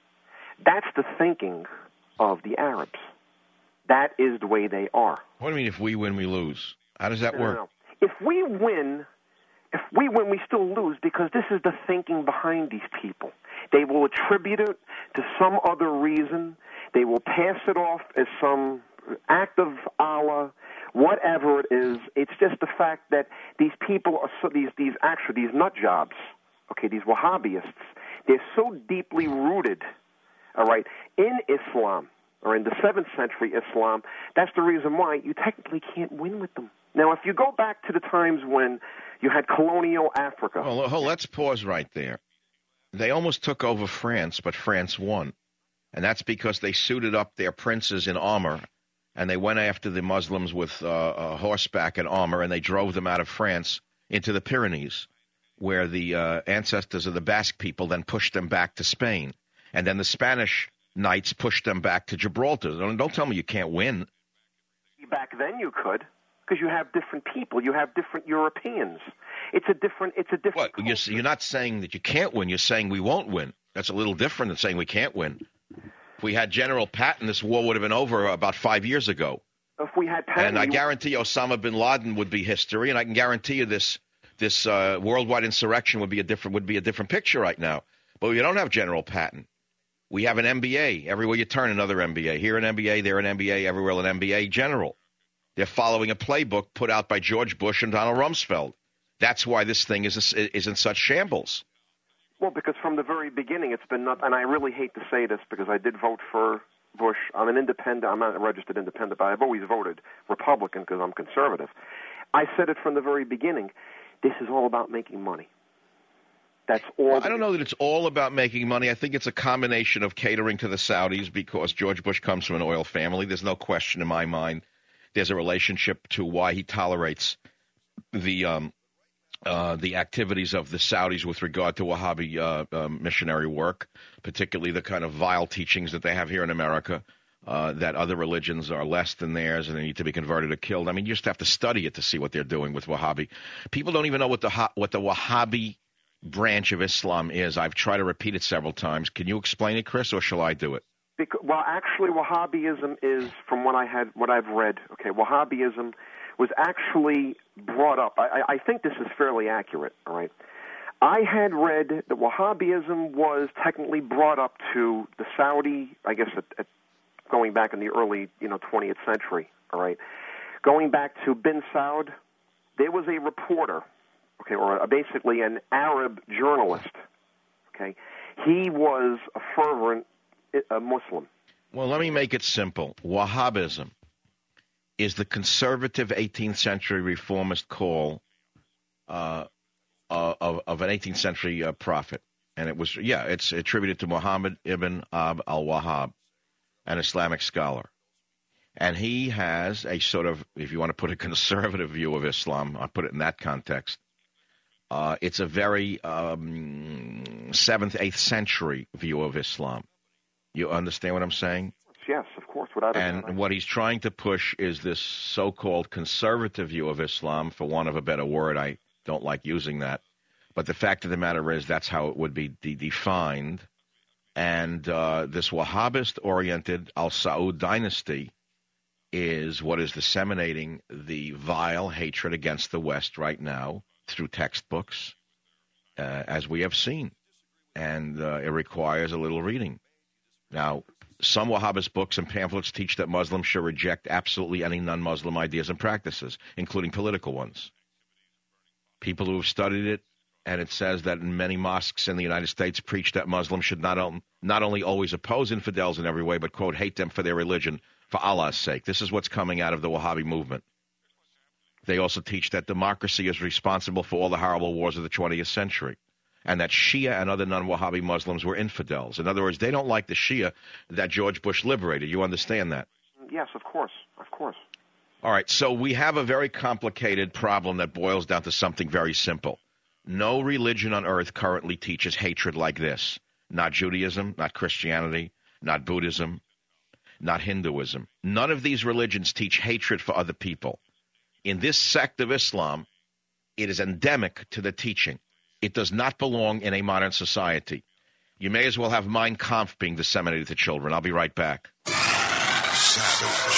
That's the thinking of the Arabs. That is the way they are. What do you mean if we win, we lose? How does that no, work? No, no. If we win, if we win, we still lose because this is the thinking behind these people. They will attribute it to some other reason. They will pass it off as some act of Allah, whatever it is. It's just the fact that these people are so, these these actually these nut jobs, okay, these Wahhabists, they're so deeply rooted, all right, in Islam or in the seventh century Islam. That's the reason why you technically can't win with them. Now, if you go back to the times when you had colonial Africa. Well, well, let's pause right there. They almost took over France, but France won. And that's because they suited up their princes in armor, and they went after the Muslims with uh, uh, horseback and armor, and they drove them out of France into the Pyrenees, where the uh, ancestors of the Basque people then pushed them back to Spain. And then the Spanish knights pushed them back to Gibraltar. Don't, don't tell me you can't win. Back then you could. Because you have different people, you have different Europeans. It's a different. It's a different. What? You're, you're not saying that you can't win. You're saying we won't win. That's a little different than saying we can't win. If we had General Patton, this war would have been over about five years ago. If we had Patton, and I guarantee Osama bin Laden would be history, and I can guarantee you this this uh, worldwide insurrection would be a different would be a different picture right now. But we don't have General Patton. We have an M B A everywhere you turn. Another M B A here, an M B A there, an M B A everywhere, an M B A general. They're following a playbook put out by George Bush and Donald Rumsfeld. That's why this thing is is in such shambles. Well, because from the very beginning it's been not, and I really hate to say this because I did vote for Bush. I'm an independent. I'm not a registered independent, but I've always voted Republican because I'm conservative. I said it from the very beginning. This is all about making money. That's all. Well, I don't know that it's all about making money. I think it's a combination of catering to the Saudis because George Bush comes from an oil family. There's no question in my mind. There's a relationship to why he tolerates the um, uh, the activities of the Saudis with regard to Wahhabi uh, uh, missionary work, particularly the kind of vile teachings that they have here in America, uh, that other religions are less than theirs and they need to be converted or killed. I mean, you just have to study it to see what they're doing with Wahhabi. People don't even know what the what the Wahhabi branch of Islam is. I've tried to repeat it several times. Can you explain it, Chris, or shall I do it? Because, well, actually, Wahhabism is, from what I had, what I've read. Okay, Wahhabism was actually brought up. I, I think this is fairly accurate. All right, I had read that Wahhabism was technically brought up to the Saudi, I guess, at, at going back in the early, you know, twentieth century. All right, going back to Bin Saud, there was a reporter, okay, or a, basically an Arab journalist. Okay, he was a fervent a Muslim. Well, let me make it simple. Wahhabism is the conservative eighteenth century reformist call uh, of, of an eighteenth century uh, prophet. And it was, yeah, it's attributed to Muhammad ibn Abd al-Wahhab, an Islamic scholar. And he has a sort of, if you want to put a conservative view of Islam, I'll put it in that context. Uh, it's a very um, seventh, eighth century view of Islam. You understand what I'm saying? Yes, of course. Without and a what he's trying to push is this so-called conservative view of Islam, for want of a better word. I don't like using that. But the fact of the matter is that's how it would be de- defined. And uh, this Wahhabist-oriented Al Saud dynasty is what is disseminating the vile hatred against the West right now through textbooks, uh, as we have seen. And uh, it requires a little reading. Now, some Wahhabist books and pamphlets teach that Muslims should reject absolutely any non-Muslim ideas and practices, including political ones. People who have studied it, and it says that in many mosques in the United States preach that Muslims should not, on, not only always oppose infidels in every way, but, quote, hate them for their religion, for Allah's sake. This is what's coming out of the Wahhabi movement. They also teach that democracy is responsible for all the horrible wars of the twentieth century. And that Shia and other non-Wahhabi Muslims were infidels. In other words, they don't like the Shia that George Bush liberated. You understand that? Yes, of course, of course. All right, so we have a very complicated problem that boils down to something very simple. No religion on earth currently teaches hatred like this. Not Judaism, not Christianity, not Buddhism, not Hinduism. None of these religions teach hatred for other people. In this sect of Islam, It is endemic to the teaching. It does not belong in a modern society. You may as well have Mein Kampf being disseminated to children. I'll be right back. Savage.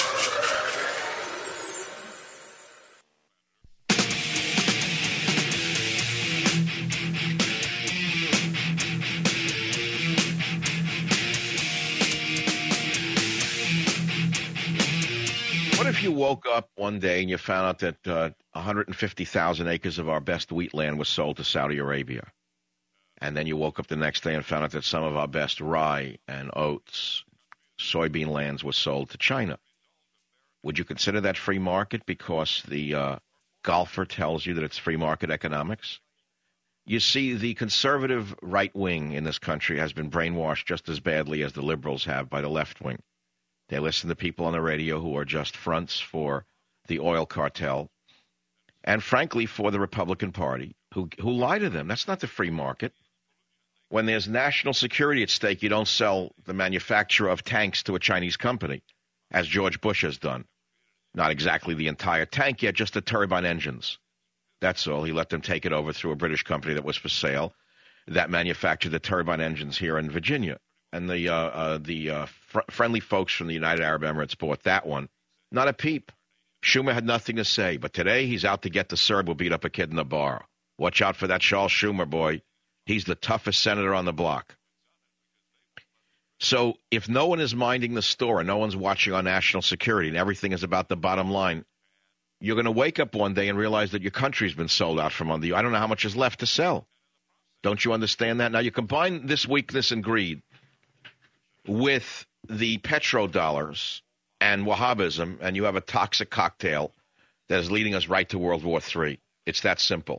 What if you woke up one day and you found out that uh, one hundred fifty thousand acres of our best wheat land was sold to Saudi Arabia? And then you woke up the next day and found out that some of our best rye and oats, soybean lands was sold to China. Would you consider that free market because the uh, golfer tells you that it's free market economics? You see, the conservative right wing in this country has been brainwashed just as badly as the liberals have by the left wing. They listen to people on the radio who are just fronts for the oil cartel and, frankly, for the Republican Party, who who lie to them. That's not the free market. When there's national security at stake, you don't sell the manufacture of tanks to a Chinese company, as George Bush has done. Not exactly the entire tank yet, just the turbine engines. That's all. He let them take it over through a British company that was for sale that manufactured the turbine engines here in Virginia. And the uh, uh, the uh, fr- friendly folks from the United Arab Emirates bought that one. Not a peep. Schumer had nothing to say. But today he's out to get the Serb who beat up a kid in the bar. Watch out for that Charles Schumer, boy. He's the toughest senator on the block. So if no one is minding the store and no one's watching on national security and everything is about the bottom line, you're going to wake up one day and realize that your country's been sold out from under you. I don't know how much is left to sell. Don't you understand that? Now, you combine this weakness and greed with the petrodollars and Wahhabism, and you have a toxic cocktail that is leading us right to World War Three. It's that simple.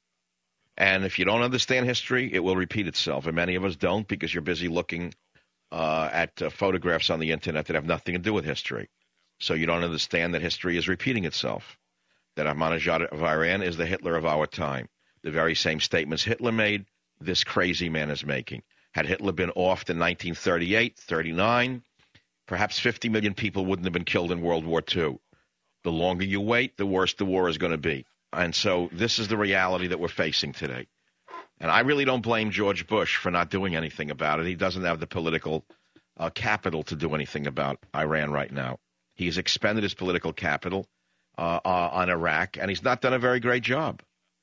And if you don't understand history, it will repeat itself. And many of us don't because you're busy looking uh, at uh, photographs on the Internet that have nothing to do with history. So you don't understand that history is repeating itself, that Ahmadinejad of Iran is the Hitler of our time. The very same statements Hitler made, this crazy man is making. Had Hitler been offed in nineteen thirty-eight, thirty-nine, perhaps fifty million people wouldn't have been killed in World War Two. The longer you wait, the worse the war is going to be. And so this is the reality that we're facing today. And I really don't blame George Bush for not doing anything about it. He doesn't have the political uh, capital to do anything about Iran right now. He's expended his political capital uh, uh, on Iraq, and he's not done a very great job.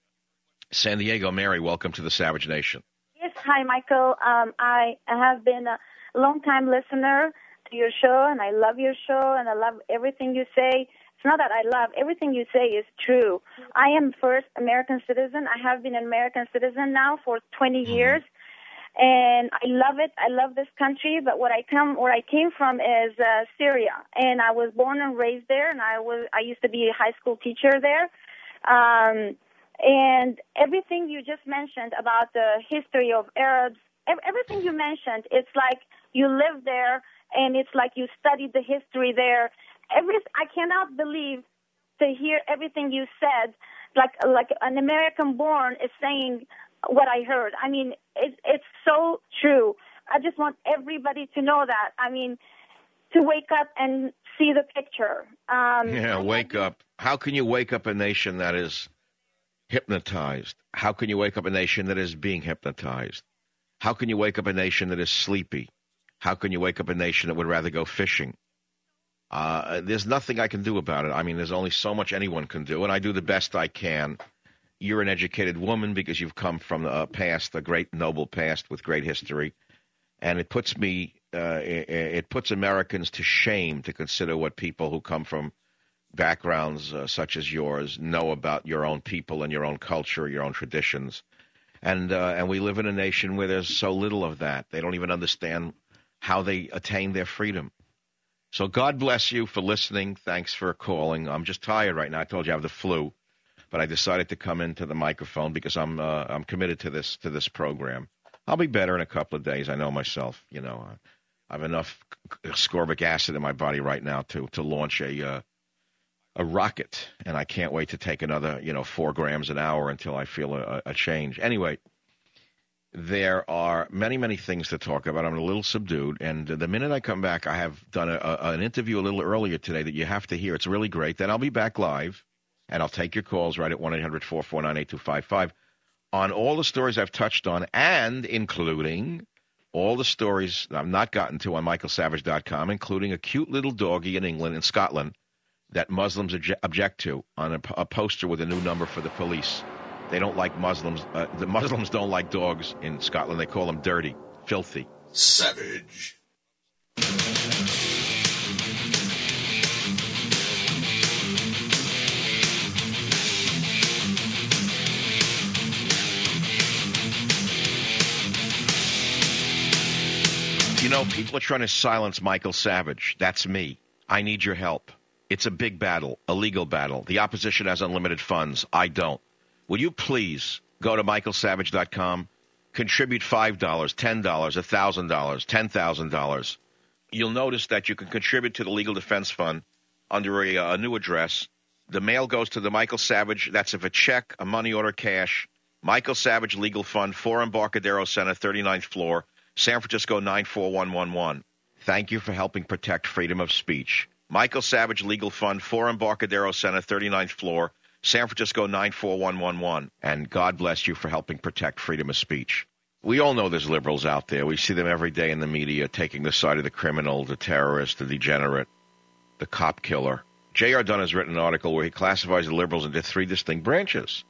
San Diego, Mary, welcome to the Savage Nation. Yes, hi, Michael. Um, I have been a long-time listener to your show, and I love your show, and I love everything you say. It's not that I love. Everything you say is true. I am first American citizen. I have been an American citizen now for twenty years, and I love it. I love this country, but what I come, where I came from is uh, Syria, and I was born and raised there, and I was I used to be a high school teacher there. Um, and everything you just mentioned about the history of Arabs, everything you mentioned, it's like you live there, and it's like you studied the history there. Every I cannot believe to hear everything you said, like like an American born is saying what I heard. I mean, it, it's so true. I just want everybody to know that. I mean, to wake up and see the picture. Um, yeah, wake up. How can you wake up a nation that is hypnotized? How can you wake up a nation that is being hypnotized? How can you wake up a nation that is sleepy? How can you wake up a nation that would rather go fishing? Uh, there's nothing I can do about it. I mean, there's only so much anyone can do, and I do the best I can. You're an educated woman because you've come from a past, a great noble past with great history, and it puts me, uh, it, it puts Americans to shame to consider what people who come from backgrounds uh, such as yours know about your own people and your own culture, your own traditions, and uh, and we live in a nation where there's so little of that. They don't even understand how they attain their freedom. So God bless you for listening. Thanks for calling. I'm just tired right now. I told you I have the flu, but I decided to come into the microphone because I'm uh, I'm committed to this to this program. I'll be better in a couple of days. I know myself. You know, I have enough ascorbic acid in my body right now to to launch a uh, a rocket, and I can't wait to take another you know four grams an hour until I feel a, a change. Anyway. There are many, many things to talk about. I'm a little subdued, and the minute I come back, I have done a, a, an interview a little earlier today that you have to hear. It's really great. Then I'll be back live and I'll take your calls right at one eight hundred four four nine eight two five five on all the stories I've touched on, and including all the stories I've not gotten to on michael savage dot com, including a cute little doggy in England, in Scotland, that Muslims obje- object to on a, a poster with a new number for the police. They don't like Muslims. Uh, the Muslims don't like dogs in Scotland. They call them dirty, filthy. Savage. You know, people are trying to silence Michael Savage. That's me. I need your help. It's a big battle, a legal battle. The opposition has unlimited funds. I don't. Will you please go to michael savage dot com, contribute five dollars, ten dollars, one thousand dollars, ten thousand dollars. You'll notice that you can contribute to the Legal Defense Fund under a, a new address. The mail goes to the Michael Savage. That's if a check, a money order, cash. Michael Savage Legal Fund, four Embarcadero Center, thirty-ninth floor, San Francisco nine four one one one. Thank you for helping protect freedom of speech. Michael Savage Legal Fund, four Embarcadero Center, thirty-ninth floor, San Francisco nine four one one one. And God bless you for helping protect freedom of speech. We all know there's liberals out there. We see them every day in the media taking the side of the criminal, the terrorist, the degenerate, the cop killer. J R. Dunn has written an article where he classifies the liberals into three distinct branches.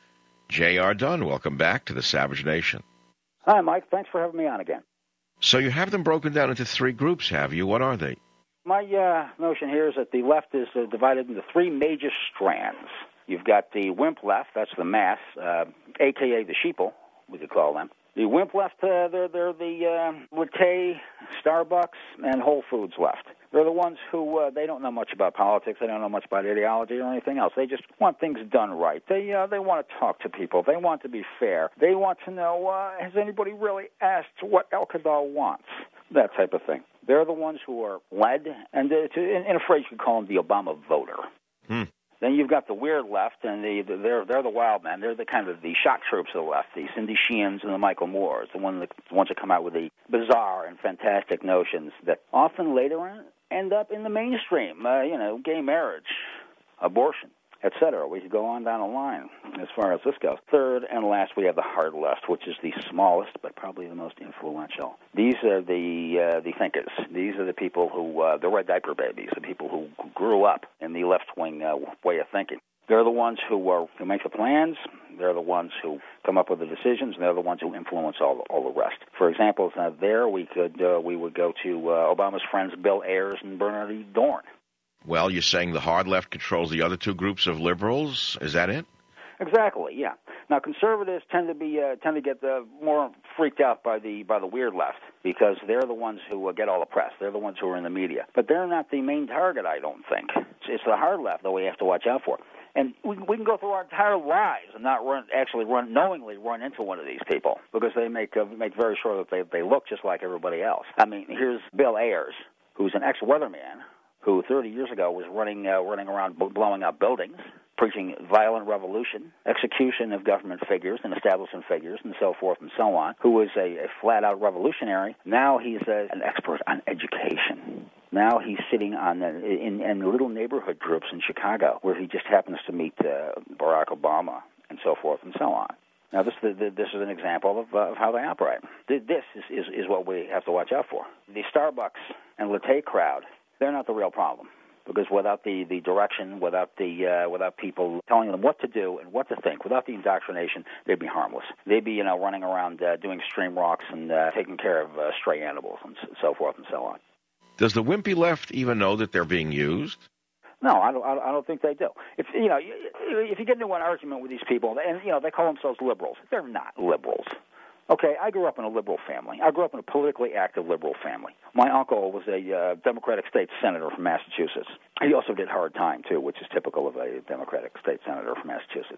J R. Dunn, welcome back to the Savage Nation. Hi, Mike. Thanks for having me on again. So you have them broken down into three groups, have you? What are they? My uh, notion here is that the left is uh, divided into three major strands. You've got the wimp left, that's the mass, uh, a k a the sheeple, we could call them. The wimp left, uh, they're, they're the uh, Latte, Starbucks, and Whole Foods left. They're the ones who, uh, they don't know much about politics, they don't know much about ideology or anything else. They just want things done right. They uh, they want to talk to people. They want to be fair. They want to know, uh, has anybody really asked what El Kadal wants? That type of thing. They're the ones who are led, and uh, to, in, in a phrase you could call them the Obama voter. Hmm. Then you've got the weird left, and the, the, they're they're the wild men. They're the kind of the shock troops of the left, the Cindy Sheehan's and the Michael Moores, the, one that, the ones that come out with the bizarre and fantastic notions that often later on end up in the mainstream. Uh, you know, gay marriage, abortion, et cetera. We could go on down the line as far as this goes. Third and last, we have the hard left, which is the smallest but probably the most influential. These are the uh, the thinkers. These are the people who, uh, the red diaper babies, the people who grew up in the left-wing uh, way of thinking. They're the ones who are who make the plans. They're the ones who come up with the decisions, and they're the ones who influence all all the rest. For example, uh, there we could uh, we would go to uh, Obama's friends Bill Ayers and Bernard Dorn. Well, you're saying the hard left controls the other two groups of liberals? Is that it? Exactly. Yeah. Now, conservatives tend to be uh, tend to get uh, more freaked out by the by the weird left because they're the ones who uh, get all the press. They're the ones who are in the media, but they're not the main target. I don't think it's, it's the hard left that we have to watch out for. And we, we can go through our entire lives and not run, actually run, knowingly run into one of these people because they make uh, make very sure that they they look just like everybody else. I mean, here's Bill Ayers, who's an ex-weatherman, who thirty years ago was running uh, running around b- blowing up buildings, preaching violent revolution, execution of government figures and establishment figures, and so forth and so on, who was a, a flat-out revolutionary. Now he's a, an expert on education. Now he's sitting on the, in, in little neighborhood groups in Chicago where he just happens to meet uh, Barack Obama and so forth and so on. Now, this this is an example of, uh, of how they operate. This is, is, is what we have to watch out for. The Starbucks and Latte crowd, they're not the real problem. Because without the, the direction, without the uh, without people telling them what to do and what to think, without the indoctrination, they'd be harmless. They'd be, you know, running around uh, doing stream walks and uh, taking care of uh, stray animals and so forth and so on. Does the wimpy left even know that they're being used? No, I don't. I don't think they do. If you know, if you get into an argument with these people, and you know, they call themselves liberals, they're not liberals. Okay, I grew up in a liberal family. I grew up in a politically active liberal family. My uncle was a uh, Democratic state senator from Massachusetts. He also did hard time, too, which is typical of a Democratic state senator from Massachusetts.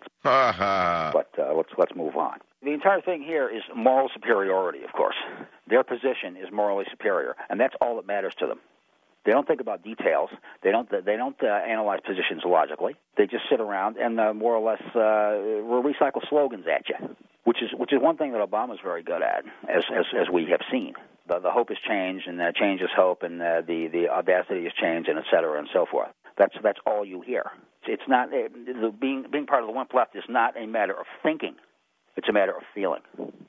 But uh, let's let's move on. The entire thing here is moral superiority, of course. Their position is morally superior, and that's all that matters to them. They don't think about details. They don't. They don't uh, analyze positions logically. They just sit around and uh, more or less uh, recycle slogans at you, which is which is one thing that Obama's very good at, as as, as we have seen. The, the hope is change, and uh, change is hope, and uh, the the audacity is change, and et cetera, and so forth. That's that's all you hear. it's not uh, the, being being part of the wimp left is not a matter of thinking; it's a matter of feeling.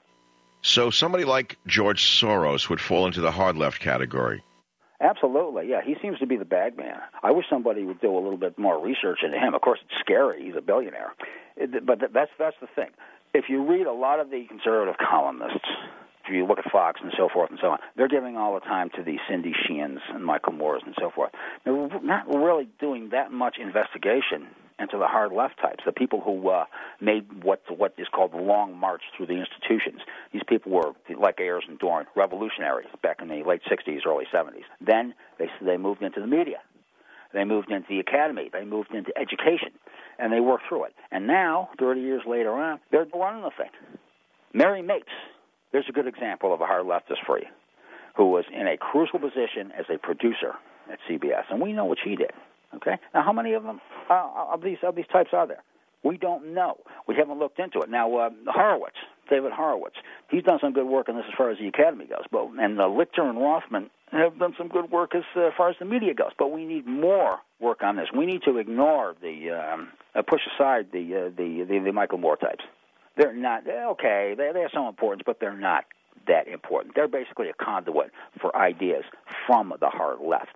So somebody like George Soros would fall into the hard left category. Absolutely, yeah. He seems to be the bad man. I wish somebody would do a little bit more research into him. Of course, it's scary. He's a billionaire. It, but that's that's the thing. If you read a lot of the conservative columnists, if you look at Fox and so forth and so on, they're giving all the time to the Cindy Sheehan's and Michael Moores and so forth. They're not really doing that much investigation into the hard left types, the people who uh, made what what is called the long march through the institutions. These people were, like Ayers and Dorn, revolutionaries back in the late sixties, early seventies. Then they they moved into the media. They moved into the academy. They moved into education, and they worked through it. And now, thirty years later on, they're running the thing. Mary Mapes, there's a good example of a hard leftist for you, who was in a crucial position as a producer at C B S, and we know what she did. Okay. Now, how many of them uh, of these of these types are there? We don't know. We haven't looked into it. Now, uh, Horowitz, David Horowitz, he's done some good work on this as far as the academy goes. But and uh, Lichter and Rothman have done some good work as uh, far as the media goes. But we need more work on this. We need to ignore the um, uh, push aside the, uh, the the the Michael Moore types. They're not okay. They they have some importance, but they're not that important. They're basically a conduit for ideas from the hard left.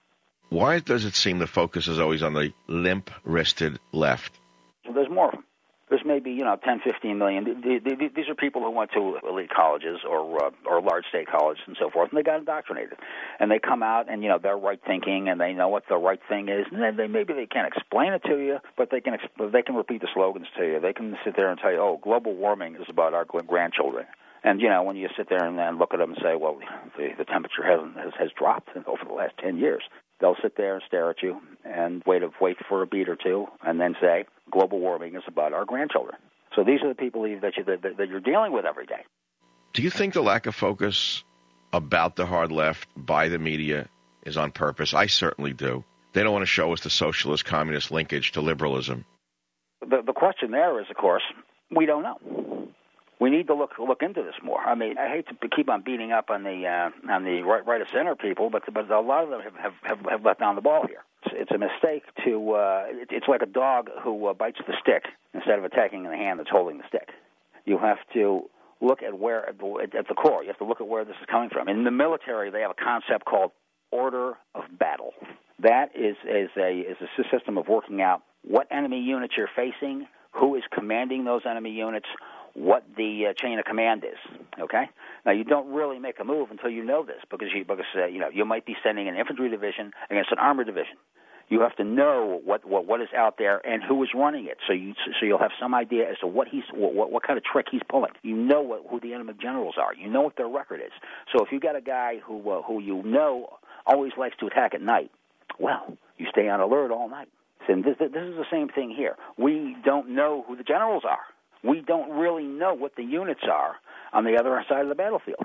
Why does it seem the focus is always on the limp-wristed left? So there's more of them. There's maybe, you know, ten, fifteen million. These are people who went to elite colleges or uh, or large state colleges and so forth, and they got indoctrinated. And they come out, and, you know, they're right thinking, and they know what the right thing is. And then they, maybe they can't explain it to you, but they can they can repeat the slogans to you. They can sit there and tell you, oh, global warming is about our grandchildren. And, you know, when you sit there and, and look at them and say, well, the, the temperature has, has has dropped over the last ten years. They'll sit there and stare at you and wait wait for a beat or two, and then say, global warming is about our grandchildren. So these are the people that, you, that, that you're dealing with every day. Do you think the lack of focus about the hard left by the media is on purpose? I certainly do. They don't want to show us the socialist communist linkage to liberalism. The, the question there is, of course, we don't know. We need to look look into this more. I mean, I hate to keep on beating up on the uh, on the right, right of center people, but but a lot of them have have, have let down the ball here. It's, it's a mistake to. Uh, it, it's like a dog who uh, bites the stick instead of attacking the hand that's holding the stick. You have to look at where at the, at the core. You have to look at where this is coming from. In the military, they have a concept called order of battle. That is is a is a system of working out what enemy units you're facing, who is commanding those enemy units, what the uh, chain of command is. Okay. Now you don't really make a move until you know this, because you because uh, you know you might be sending an infantry division against an armored division. You have to know what, what what is out there and who is running it, so you so you'll have some idea as to what he's what what kind of trick he's pulling. You know what, who the enemy generals are. You know what their record is. So if you got a guy who uh, who you know always likes to attack at night, well, you stay on alert all night. And this, this is the same thing here. We don't know who the generals are. We don't really know what the units are on the other side of the battlefield.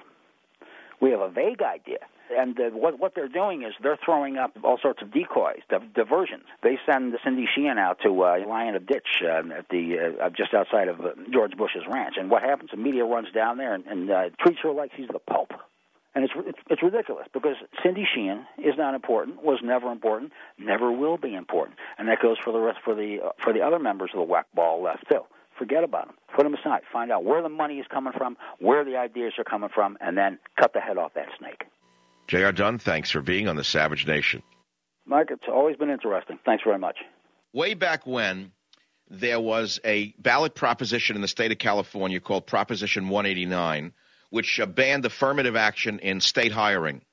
We have a vague idea. And uh, what, what they're doing is they're throwing up all sorts of decoys, diversions. They send Cindy Sheehan out to uh, lie in a ditch uh, at the uh, just outside of uh, George Bush's ranch. And what happens? The media runs down there and, and uh, treats her like she's the Pope. And it's, it's it's ridiculous, because Cindy Sheehan is not important, was never important, never will be important, and that goes for the rest for the uh, for the other members of the whack ball left too. Forget about them. Put them aside. Find out where the money is coming from, where the ideas are coming from, and then cut the head off that snake. J R. Dunn, thanks for being on the Savage Nation. Mike, it's always been interesting. Thanks very much. Way back when, there was a ballot proposition in the state of California called Proposition one eighty-nine, which uh, banned affirmative action in state hiring.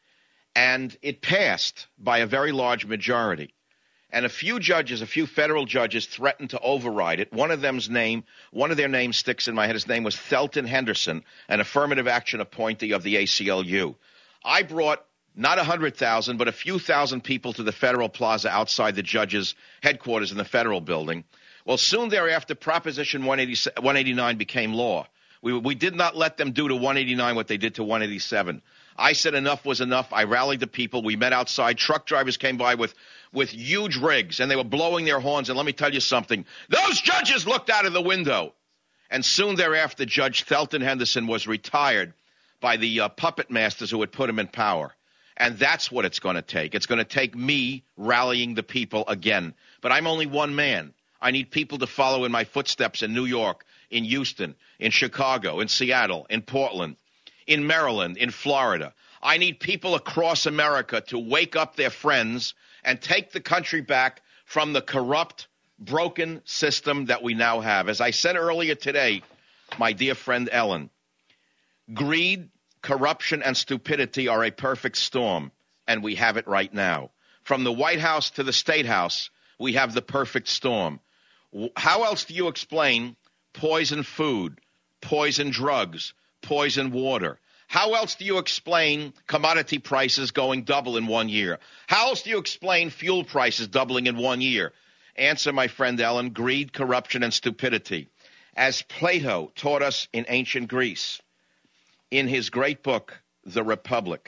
And it passed by a very large majority. And a few judges, a few federal judges, threatened to override it. One of them's name, one of their names sticks in my head. His name was Thelton Henderson, an affirmative action appointee of the A C L U. I brought not one hundred thousand, but a few thousand people to the Federal Plaza outside the judge's headquarters in the federal building. Well, soon thereafter, Proposition one eighty-nine became law. We, we did not let them do to one eighty-nine what they did to one eighty-seven. I said enough was enough. I rallied the people. We met outside. Truck drivers came by with, with huge rigs, and they were blowing their horns. And let me tell you something. Those judges looked out of the window. And soon thereafter, Judge Thelton Henderson was retired by the uh, puppet masters who had put him in power. And that's what it's going to take. It's going to take me rallying the people again. But I'm only one man. I need people to follow in my footsteps in New York, in Houston, in Chicago, in Seattle, in Portland, in Maryland, in Florida. I need people across America to wake up their friends and take the country back from the corrupt, broken system that we now have. As I said earlier today, my dear friend Ellen, greed, corruption, and stupidity are a perfect storm, and we have it right now. From the White House to the State House, we have the perfect storm. How else do you explain poison food, poison drugs, poison water? How else do you explain commodity prices going double in one year? How else do you explain fuel prices doubling in one year? Answer, my friend Ellen, greed, corruption, and stupidity. As Plato taught us in ancient Greece, in his great book, The Republic,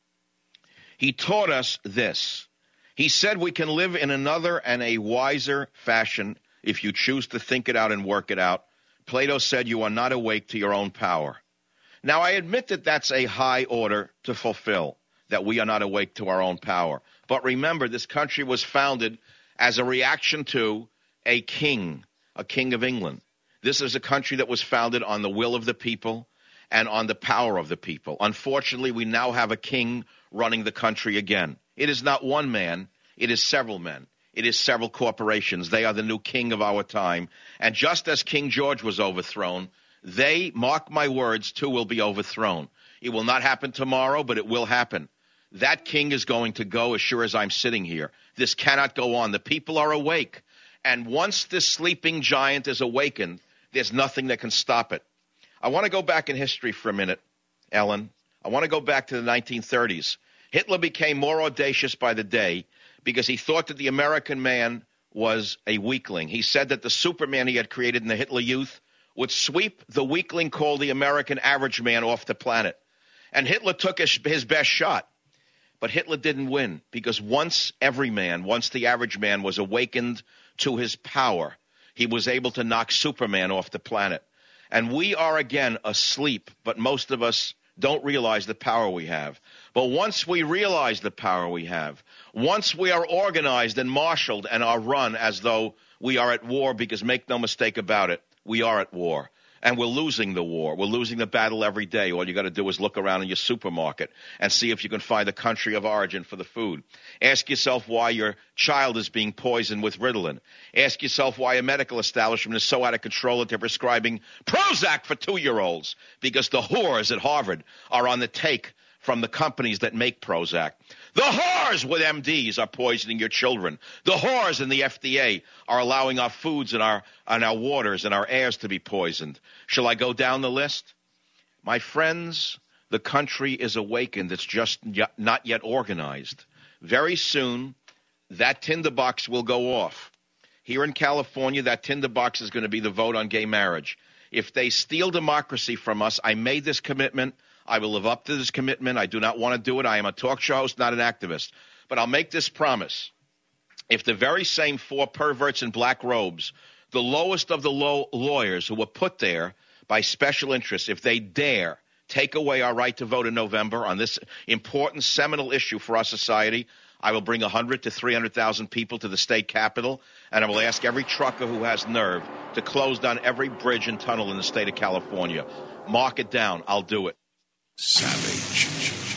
he taught us this. He said we can live in another and a wiser fashion if you choose to think it out and work it out. Plato said you are not awake to your own power. Now, I admit that that's a high order to fulfill, that we are not awake to our own power. But remember, this country was founded as a reaction to a king, a king of England. This is a country that was founded on the will of the people and on the power of the people. Unfortunately, we now have a king running the country again. It is not one man. It is several men. It is several corporations. They are the new king of our time. And just as King George was overthrown, they, mark my words, too will be overthrown. It will not happen tomorrow, but it will happen. That king is going to go as sure as I'm sitting here. This cannot go on. The people are awake. And once this sleeping giant is awakened, there's nothing that can stop it. I want to go back in history for a minute, Ellen. I want to go back to the nineteen thirties. Hitler became more audacious by the day because he thought that the American man was a weakling. He said that the Superman he had created in the Hitler Youth would sweep the weakling called the American average man off the planet. And Hitler took his, his best shot. But Hitler didn't win because once every man, once the average man was awakened to his power, he was able to knock Superman off the planet. And we are again asleep, but most of us don't realize the power we have. But once we realize the power we have, once we are organized and marshaled and are run as though we are at war, because make no mistake about it, we are at war. And we're losing the war. We're losing the battle every day. All you got to do is look around in your supermarket and see if you can find the country of origin for the food. Ask yourself why your child is being poisoned with Ritalin. Ask yourself why a medical establishment is so out of control that they're prescribing Prozac for two-year-olds, because the whores at Harvard are on the take from the companies that make Prozac. The whores with M Ds are poisoning your children. The whores in the F D A are allowing our foods and our, and our waters and our airs to be poisoned. Shall I go down the list? My friends, the country is awakened. It's just not yet organized. Very soon, that tinderbox will go off. Here in California, that tinderbox is going to be the vote on gay marriage. If they steal democracy from us, I made this commitment. I will live up to this commitment. I do not want to do it. I am a talk show host, not an activist. But I'll make this promise. If the very same four perverts in black robes, the lowest of the low lawyers who were put there by special interests, if they dare take away our right to vote in November on this important seminal issue for our society, I will bring one hundred to three hundred thousand people to the state capitol, and I will ask every trucker who has nerve to close down every bridge and tunnel in the state of California. Mark it down. I'll do it. Savage.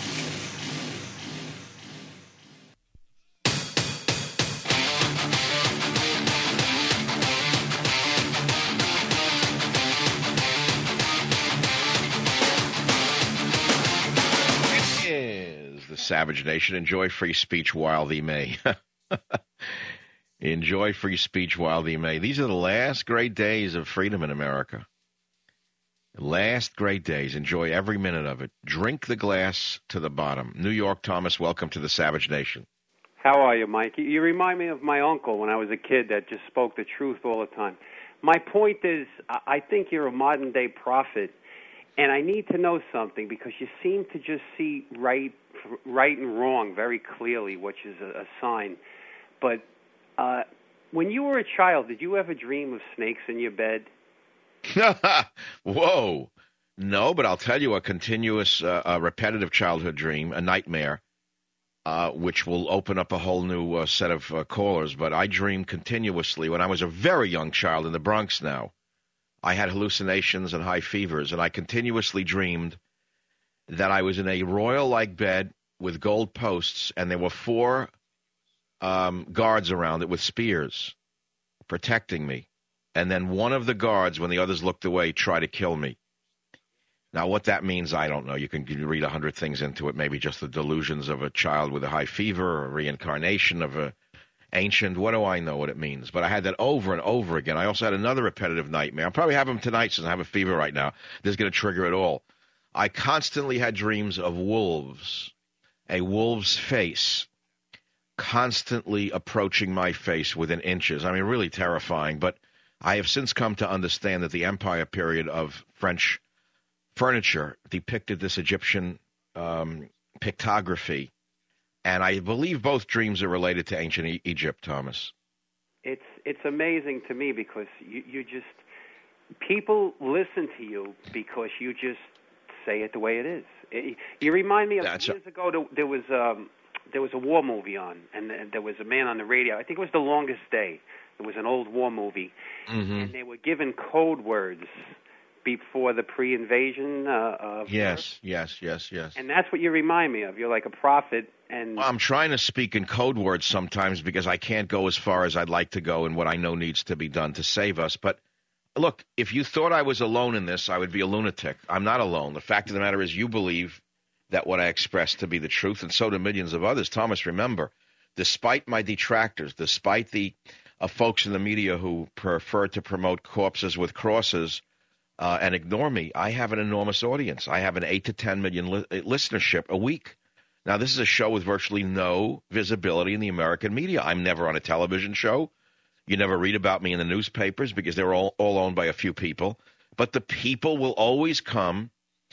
It is the Savage Nation. Enjoy free speech while thee may. Enjoy free speech while thee may. These are the last great days of freedom in America. Last great days. Enjoy every minute of it. Drink the glass to the bottom. New York, Thomas, welcome to the Savage Nation. How are you, Mike? You remind me of my uncle when I was a kid that just spoke the truth all the time. My point is, I think you're a modern-day prophet, and I need to know something because you seem to just see right right and wrong very clearly, which is a, a sign. But uh, when you were a child, did you ever dream of snakes in your bed? Whoa. No, but I'll tell you a continuous, uh, a repetitive childhood dream, a nightmare, uh, which will open up a whole new uh, set of uh, callers. But I dreamed continuously when I was a very young child in the Bronx now. I had hallucinations and high fevers, and I continuously dreamed that I was in a royal-like bed with gold posts, and there were four um, guards around it with spears protecting me. And then one of the guards, when the others looked away, tried to kill me. Now, what that means, I don't know. You can read a hundred things into it, maybe just the delusions of a child with a high fever, or a reincarnation of a ancient. What do I know what it means? But I had that over and over again. I also had another repetitive nightmare. I'll probably have them tonight since I have a fever right now. This is going to trigger it all. I constantly had dreams of wolves, a wolf's face, constantly approaching my face within inches. I mean, really terrifying. But I have since come to understand that the Empire period of French furniture depicted this Egyptian um, pictography. And I believe both dreams are related to ancient e- Egypt, Thomas. It's it's amazing to me because you, you just, people listen to you because you just say it the way it is. It, you remind me of That's years a- ago, there was um, there was a war movie on, and, and there was a man on the radio. I think it was The Longest Day. It was an old war movie, mm-hmm. and they were given code words before the pre-invasion uh, of Yes, Earth. yes, yes, yes. And that's what you remind me of. You're like a prophet. And well, I'm trying to speak in code words sometimes because I can't go as far as I'd like to go and what I know needs to be done to save us. But look, if you thought I was alone in this, I would be a lunatic. I'm not alone. The fact of the matter is you believe that what I express to be the truth, and so do millions of others. Thomas, remember, despite my detractors, despite the uh, folks in the media who prefer to promote corpses with crosses uh, and ignore me, I have an enormous audience. I have an eight to ten million li- listenership a week. Now, this is a show with virtually no visibility in the American media. I'm never on a television show. You never read about me in the newspapers because they're all, all owned by a few people. But the people will always come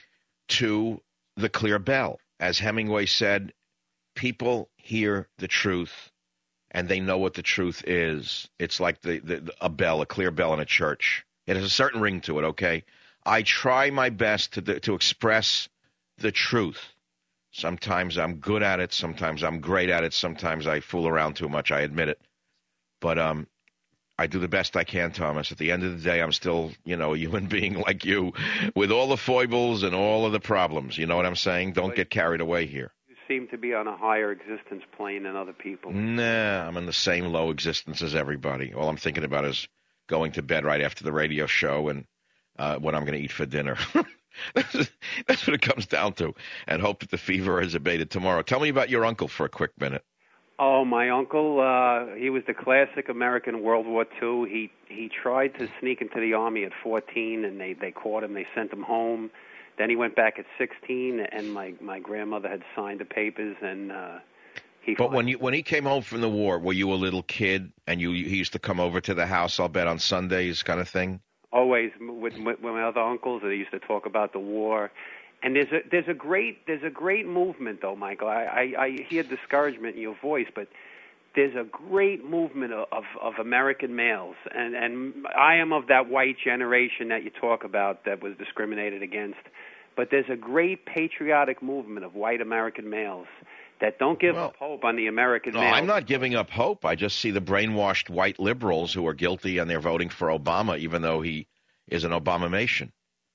to the clear bell. As Hemingway said, people hear the truth and they know what the truth is. It's like the, the, a bell, a clear bell in a church. It has a certain ring to it, okay? I try my best to to express the truth. Sometimes I'm good at it. Sometimes I'm great at it. Sometimes I fool around too much. I admit it. But um, I do the best I can, Thomas. At the end of the day, I'm still, you know, a human being like you with all the foibles and all of the problems. You know what I'm saying? Don't get carried away here. you seem to be on a higher existence plane than other people. Nah, I'm in the same low existence as everybody. All I'm thinking about is going to bed right after the radio show and uh, what I'm going to eat for dinner. That's what it comes down to, and hope that the fever is abated tomorrow. Tell me about your uncle for a quick minute. Oh, my uncle, uh, he was the classic American World War Two. He he tried to sneak into the Army at fourteen, and they, they caught him. They sent him home. Then he went back at sixteen, and my, my grandmother had signed the papers, and uh, he... But when you when he came home from the war, were you a little kid, and you he used to come over to the house, I'll bet, on Sundays kind of thing? Always with, with my other uncles, they used to talk about the war, and there's a there's a great there's a great movement though, Michael. I, I, I hear discouragement in your voice, but there's a great movement of, of, of American males, and and I am of that white generation that you talk about that was discriminated against, but there's a great patriotic movement of white American males that don't give well, up hope on the American no, male. I'm not giving up hope. I just see the brainwashed white liberals who are guilty and they're voting for Obama, even though he is an Obamation.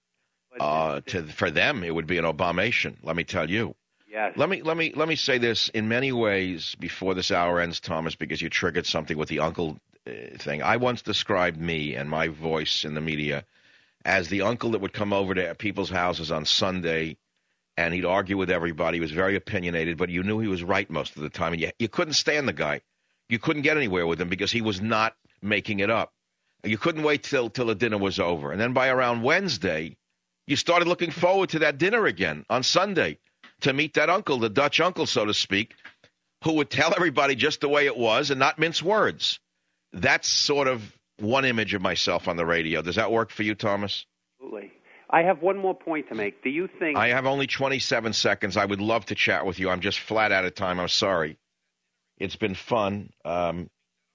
Uh, to, for them, it would be an Obamation, let me tell you. Yes. Let me let me let me say this in many ways before this hour ends, Thomas, because you triggered something with the uncle uh, thing. I once described me and my voice in the media as the uncle that would come over to people's houses on Sunday, and he'd argue with everybody. He was very opinionated, but you knew he was right most of the time. And you, you couldn't stand the guy. You couldn't get anywhere with him because he was not making it up. You couldn't wait till, till the dinner was over. And then by around Wednesday, you started looking forward to that dinner again on Sunday to meet that uncle, the Dutch uncle, so to speak, who would tell everybody just the way it was and not mince words. That's sort of one image of myself on the radio. Does that work for you, Thomas? Absolutely. I have one more point to make. Do you think... I have only twenty-seven seconds. I would love to chat with you. I'm just flat out of time. I'm sorry. It's been fun, um,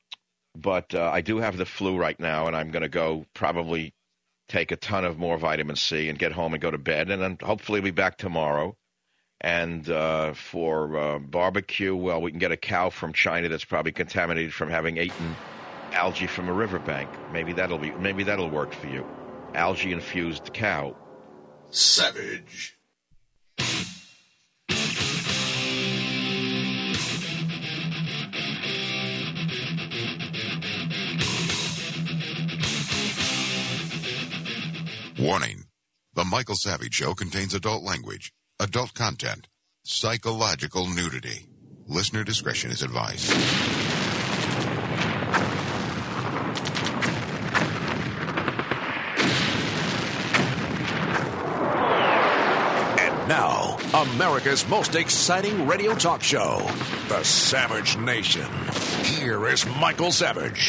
but uh, I do have the flu right now, and I'm going to go probably take a ton of more vitamin C and get home and go to bed, and then hopefully be back tomorrow. And uh, for uh, barbecue, well, we can get a cow from China that's probably contaminated from having eaten algae from a riverbank. Maybe that'll be. Maybe that'll work for you. Algae-infused cow. Savage. Warning. The Michael Savage Show contains adult language, adult content, psychological nudity. Listener discretion is advised. And now, America's most exciting radio talk show, The Savage Nation. Here is Michael Savage.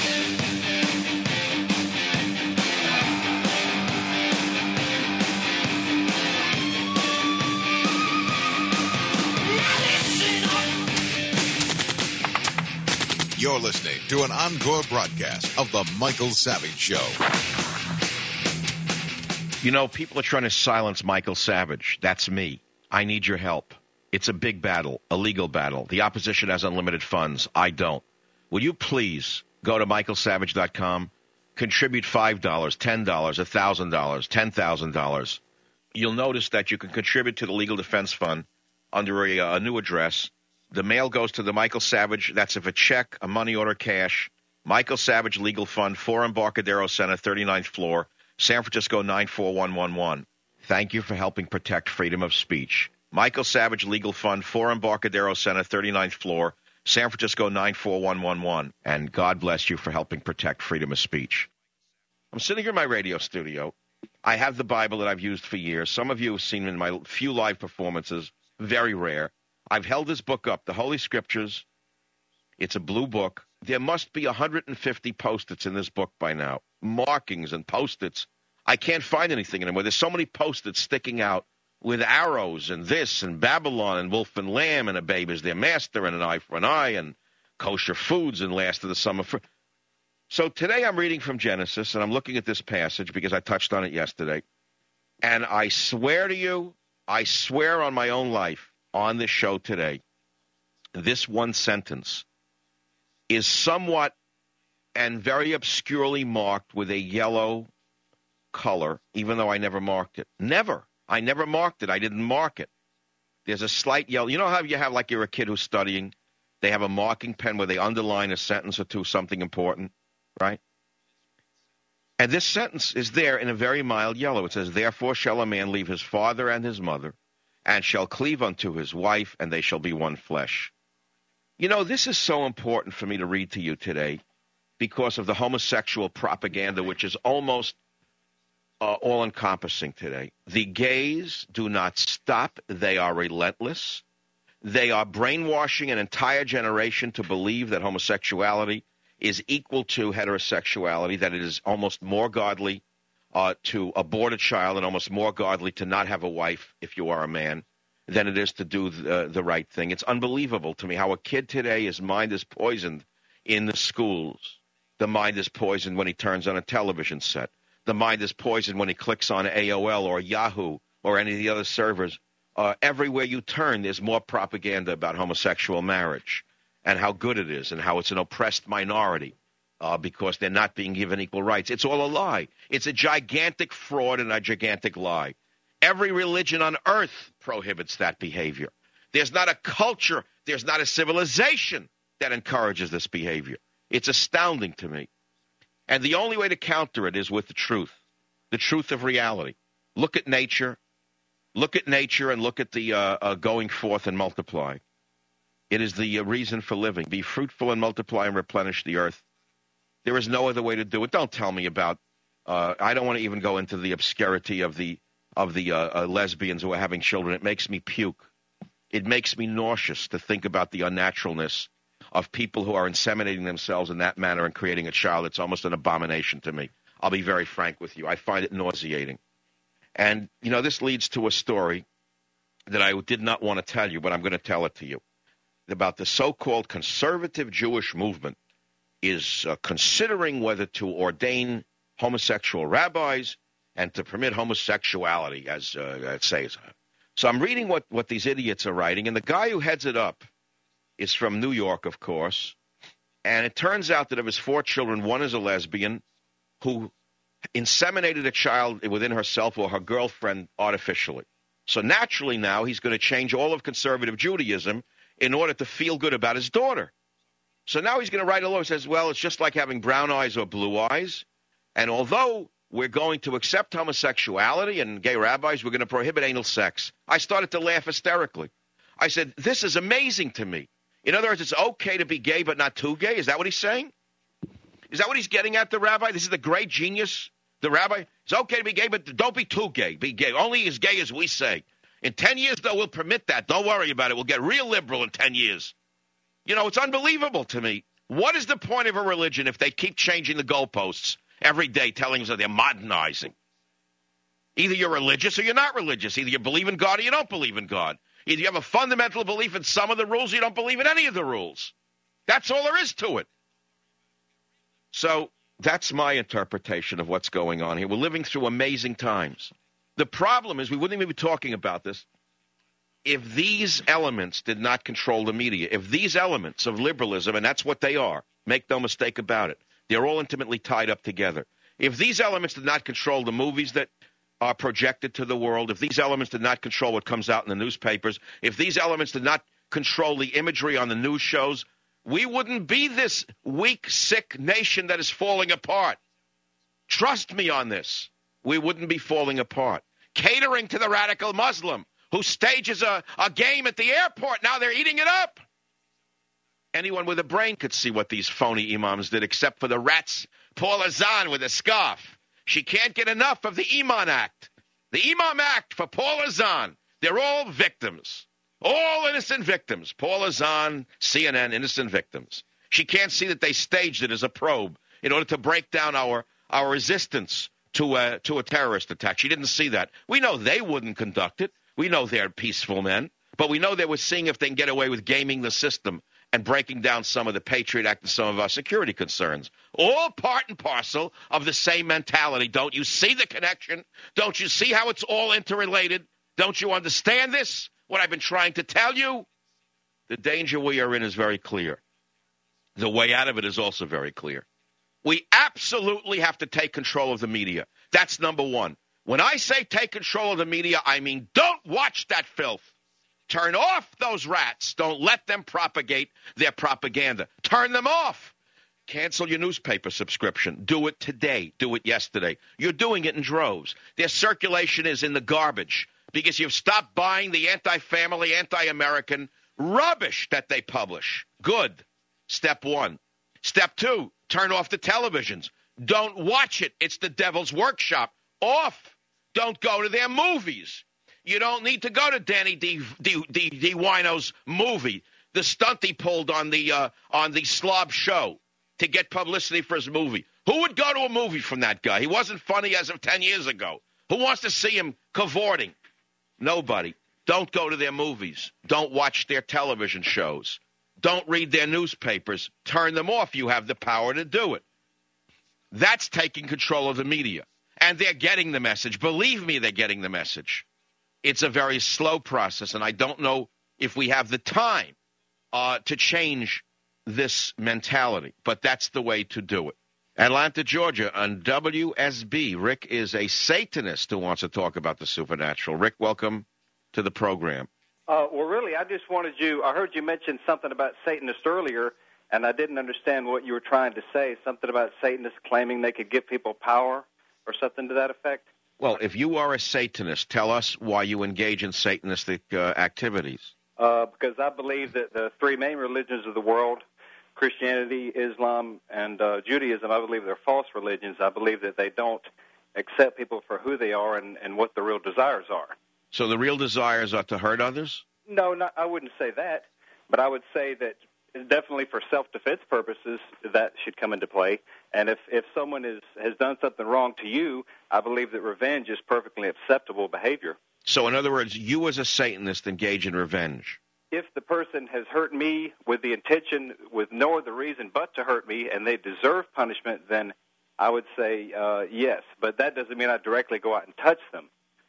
You're listening to an encore broadcast of The Michael Savage Show. You know, people are trying to silence Michael Savage. That's me. I need your help. It's a big battle, a legal battle. The opposition has unlimited funds. I don't. Will you please go to michael savage dot com, contribute five dollars, ten dollars, one thousand dollars, ten thousand dollars. You'll notice that you can contribute to the Legal Defense Fund under a, a new address. The mail goes to the Michael Savage. That's if a check, a money order, cash. Michael Savage Legal Fund, four Embarcadero Center, thirty-ninth floor, San Francisco nine four one one one. Thank you for helping protect freedom of speech. Michael Savage Legal Fund, four Embarcadero Center, thirty-ninth floor, San Francisco nine four one one one. And God bless you for helping protect freedom of speech. I'm sitting here in my radio studio. I have the Bible that I've used for years. Some of you have seen in my few live performances. Very rare. I've held this book up, the Holy Scriptures. It's a blue book. There must be one hundred fifty Post-its in this book by now, markings and Post-its. I can't find anything anymore. There's so many Post-its sticking out with arrows and this and Babylon and Wolf and Lamb and a babe is their master and an eye for an eye and kosher foods and last of the summer. For... So today I'm reading from Genesis, and I'm looking at this passage because I touched on it yesterday. And I swear to you, I swear on my own life, on this show today, this one sentence is somewhat and very obscurely marked with a yellow color, even though I never marked it. Never. I never marked it. I didn't mark it. There's a slight yellow. You know how you have, like you're a kid who's studying, they have a marking pen where they underline a sentence or two, something important, right? And this sentence is there in a very mild yellow. It says, therefore shall a man leave his father and his mother, and shall cleave unto his wife, and they shall be one flesh. You know, this is so important for me to read to you today because of the homosexual propaganda, which is almost uh, all-encompassing today. The gays do not stop. They are relentless. They are brainwashing an entire generation to believe that homosexuality is equal to heterosexuality, that it is almost more godly Uh, to abort a child and almost more godly to not have a wife if you are a man than it is to do the, the right thing. It's unbelievable to me how a kid today, his mind is poisoned in the schools. The mind is poisoned when he turns on a television set. The mind is poisoned when he clicks on A O L or Yahoo or any of the other servers. Uh, everywhere you turn, there's more propaganda about homosexual marriage and how good it is and how it's an oppressed minority. Uh, because they're not being given equal rights. It's all a lie. It's a gigantic fraud and a gigantic lie. Every religion on earth prohibits that behavior. There's not a culture, there's not a civilization that encourages this behavior. It's astounding to me. And the only way to counter it is with the truth, the truth of reality. Look at nature. Look at nature and look at the uh, uh, going forth and multiply. It is the uh, reason for living. Be fruitful and multiply and replenish the earth. There is no other way to do it. Don't tell me about, uh, I don't want to even go into the obscurity of the of the uh, uh, lesbians who are having children. It makes me puke. It makes me nauseous to think about the unnaturalness of people who are inseminating themselves in that manner and creating a child. It's almost an abomination to me. I'll be very frank with you. I find it nauseating. And, you know, this leads to a story that I did not want to tell you, but I'm going to tell it to you, about the so-called conservative Jewish movement is uh, considering whether to ordain homosexual rabbis and to permit homosexuality as, uh, let's say, So I'm reading what, what these idiots are writing, and the guy who heads it up is from New York, of course, and it turns out that of his four children, one is a lesbian who inseminated a child within herself or her girlfriend artificially. So naturally now he's going to change all of conservative Judaism in order to feel good about his daughter. So now he's going to write a law that says, well, it's just like having brown eyes or blue eyes, and although we're going to accept homosexuality and gay rabbis, we're going to prohibit anal sex. I started to laugh hysterically. I said, this is amazing to me. In other words, it's okay to be gay but not too gay? Is that what he's saying? Is that what he's getting at, the rabbi? This is the great genius, the rabbi? It's okay to be gay, but don't be too gay. Be gay. Only as gay as we say. In ten years, though, we'll permit that. Don't worry about it. We'll get real liberal in ten years. You know, it's unbelievable to me. What is the point of a religion if they keep changing the goalposts every day, telling us that they're modernizing? Either you're religious or you're not religious. Either you believe in God or you don't believe in God. Either you have a fundamental belief in some of the rules or you don't believe in any of the rules. That's all there is to it. So that's my interpretation of what's going on here. We're living through amazing times. The problem is we wouldn't even be talking about this if these elements did not control the media. If these elements of liberalism, and that's what they are, make no mistake about it, they're all intimately tied up together. If these elements did not control the movies that are projected to the world, if these elements did not control what comes out in the newspapers, if these elements did not control the imagery on the news shows, we wouldn't be this weak, sick nation that is falling apart. Trust me on this. We wouldn't be falling apart. Catering to the radical Muslim who stages a, a game at the airport. Now they're eating it up. Anyone with a brain could see what these phony imams did, except for the rats, Paula Zahn with a scarf. She can't get enough of the Imam Act. The Imam Act for Paula Zahn. They're all victims. All innocent victims. Paula Zahn, C N N, innocent victims. She can't see that they staged it as a probe in order to break down our, our resistance to a, to a terrorist attack. She didn't see that. We know they wouldn't conduct it. We know they're peaceful men. But we know they were seeing if they can get away with gaming the system and breaking down some of the Patriot Act and some of our security concerns. All part and parcel of the same mentality. Don't you see the connection? Don't you see how it's all interrelated? Don't you understand this? What I've been trying to tell you? The danger we are in is very clear. The way out of it is also very clear. We absolutely have to take control of the media. That's number one. When I say take control of the media, I mean don't watch that filth. Turn off those rats. Don't let them propagate their propaganda. Turn them off. Cancel your newspaper subscription. Do it today. Do it yesterday. You're doing it in droves. Their circulation is in the garbage because you've stopped buying the anti-family, anti-American rubbish that they publish. Good. Step one. Step two, turn off the televisions. Don't watch it. It's the devil's workshop. Off. Don't go to their movies. You don't need to go to Danny D. D. D. D. Wino's movie, the stunt he pulled on the uh, on the Slob show to get publicity for his movie. Who would go to a movie from that guy? He wasn't funny as of ten years ago. Who wants to see him cavorting? Nobody. Don't go to their movies. Don't watch their television shows. Don't read their newspapers. Turn them off. You have the power to do it. That's taking control of the media. And they're getting the message. Believe me, they're getting the message. It's a very slow process, and I don't know if we have the time uh, to change this mentality, but that's the way to do it. Atlanta, Georgia, on W S B. Rick is a Satanist who wants to talk about the supernatural. Rick, welcome to the program. Uh, well, really, I just wanted you, I heard you mention something about Satanists earlier, and I didn't understand what you were trying to say, something about Satanists claiming they could give people power or something to that effect. Well, if you are a Satanist, tell us why you engage in Satanistic uh, activities. Uh, because I believe that the three main religions of the world, Christianity, Islam, and uh, Judaism, I believe they're false religions. I believe that they don't accept people for who they are and, and what their real desires are. So the real desires are to hurt others? No, not, I wouldn't say that, but I would say that definitely for self-defense purposes, that should come into play. And if, if someone is, has done something wrong to you, I believe that revenge is perfectly acceptable behavior. So in other words, you as a Satanist engage in revenge? If the person has hurt me with the intention, with no other reason but to hurt me, and they deserve punishment, then I would say uh, yes. But that doesn't mean I directly go out and touch them.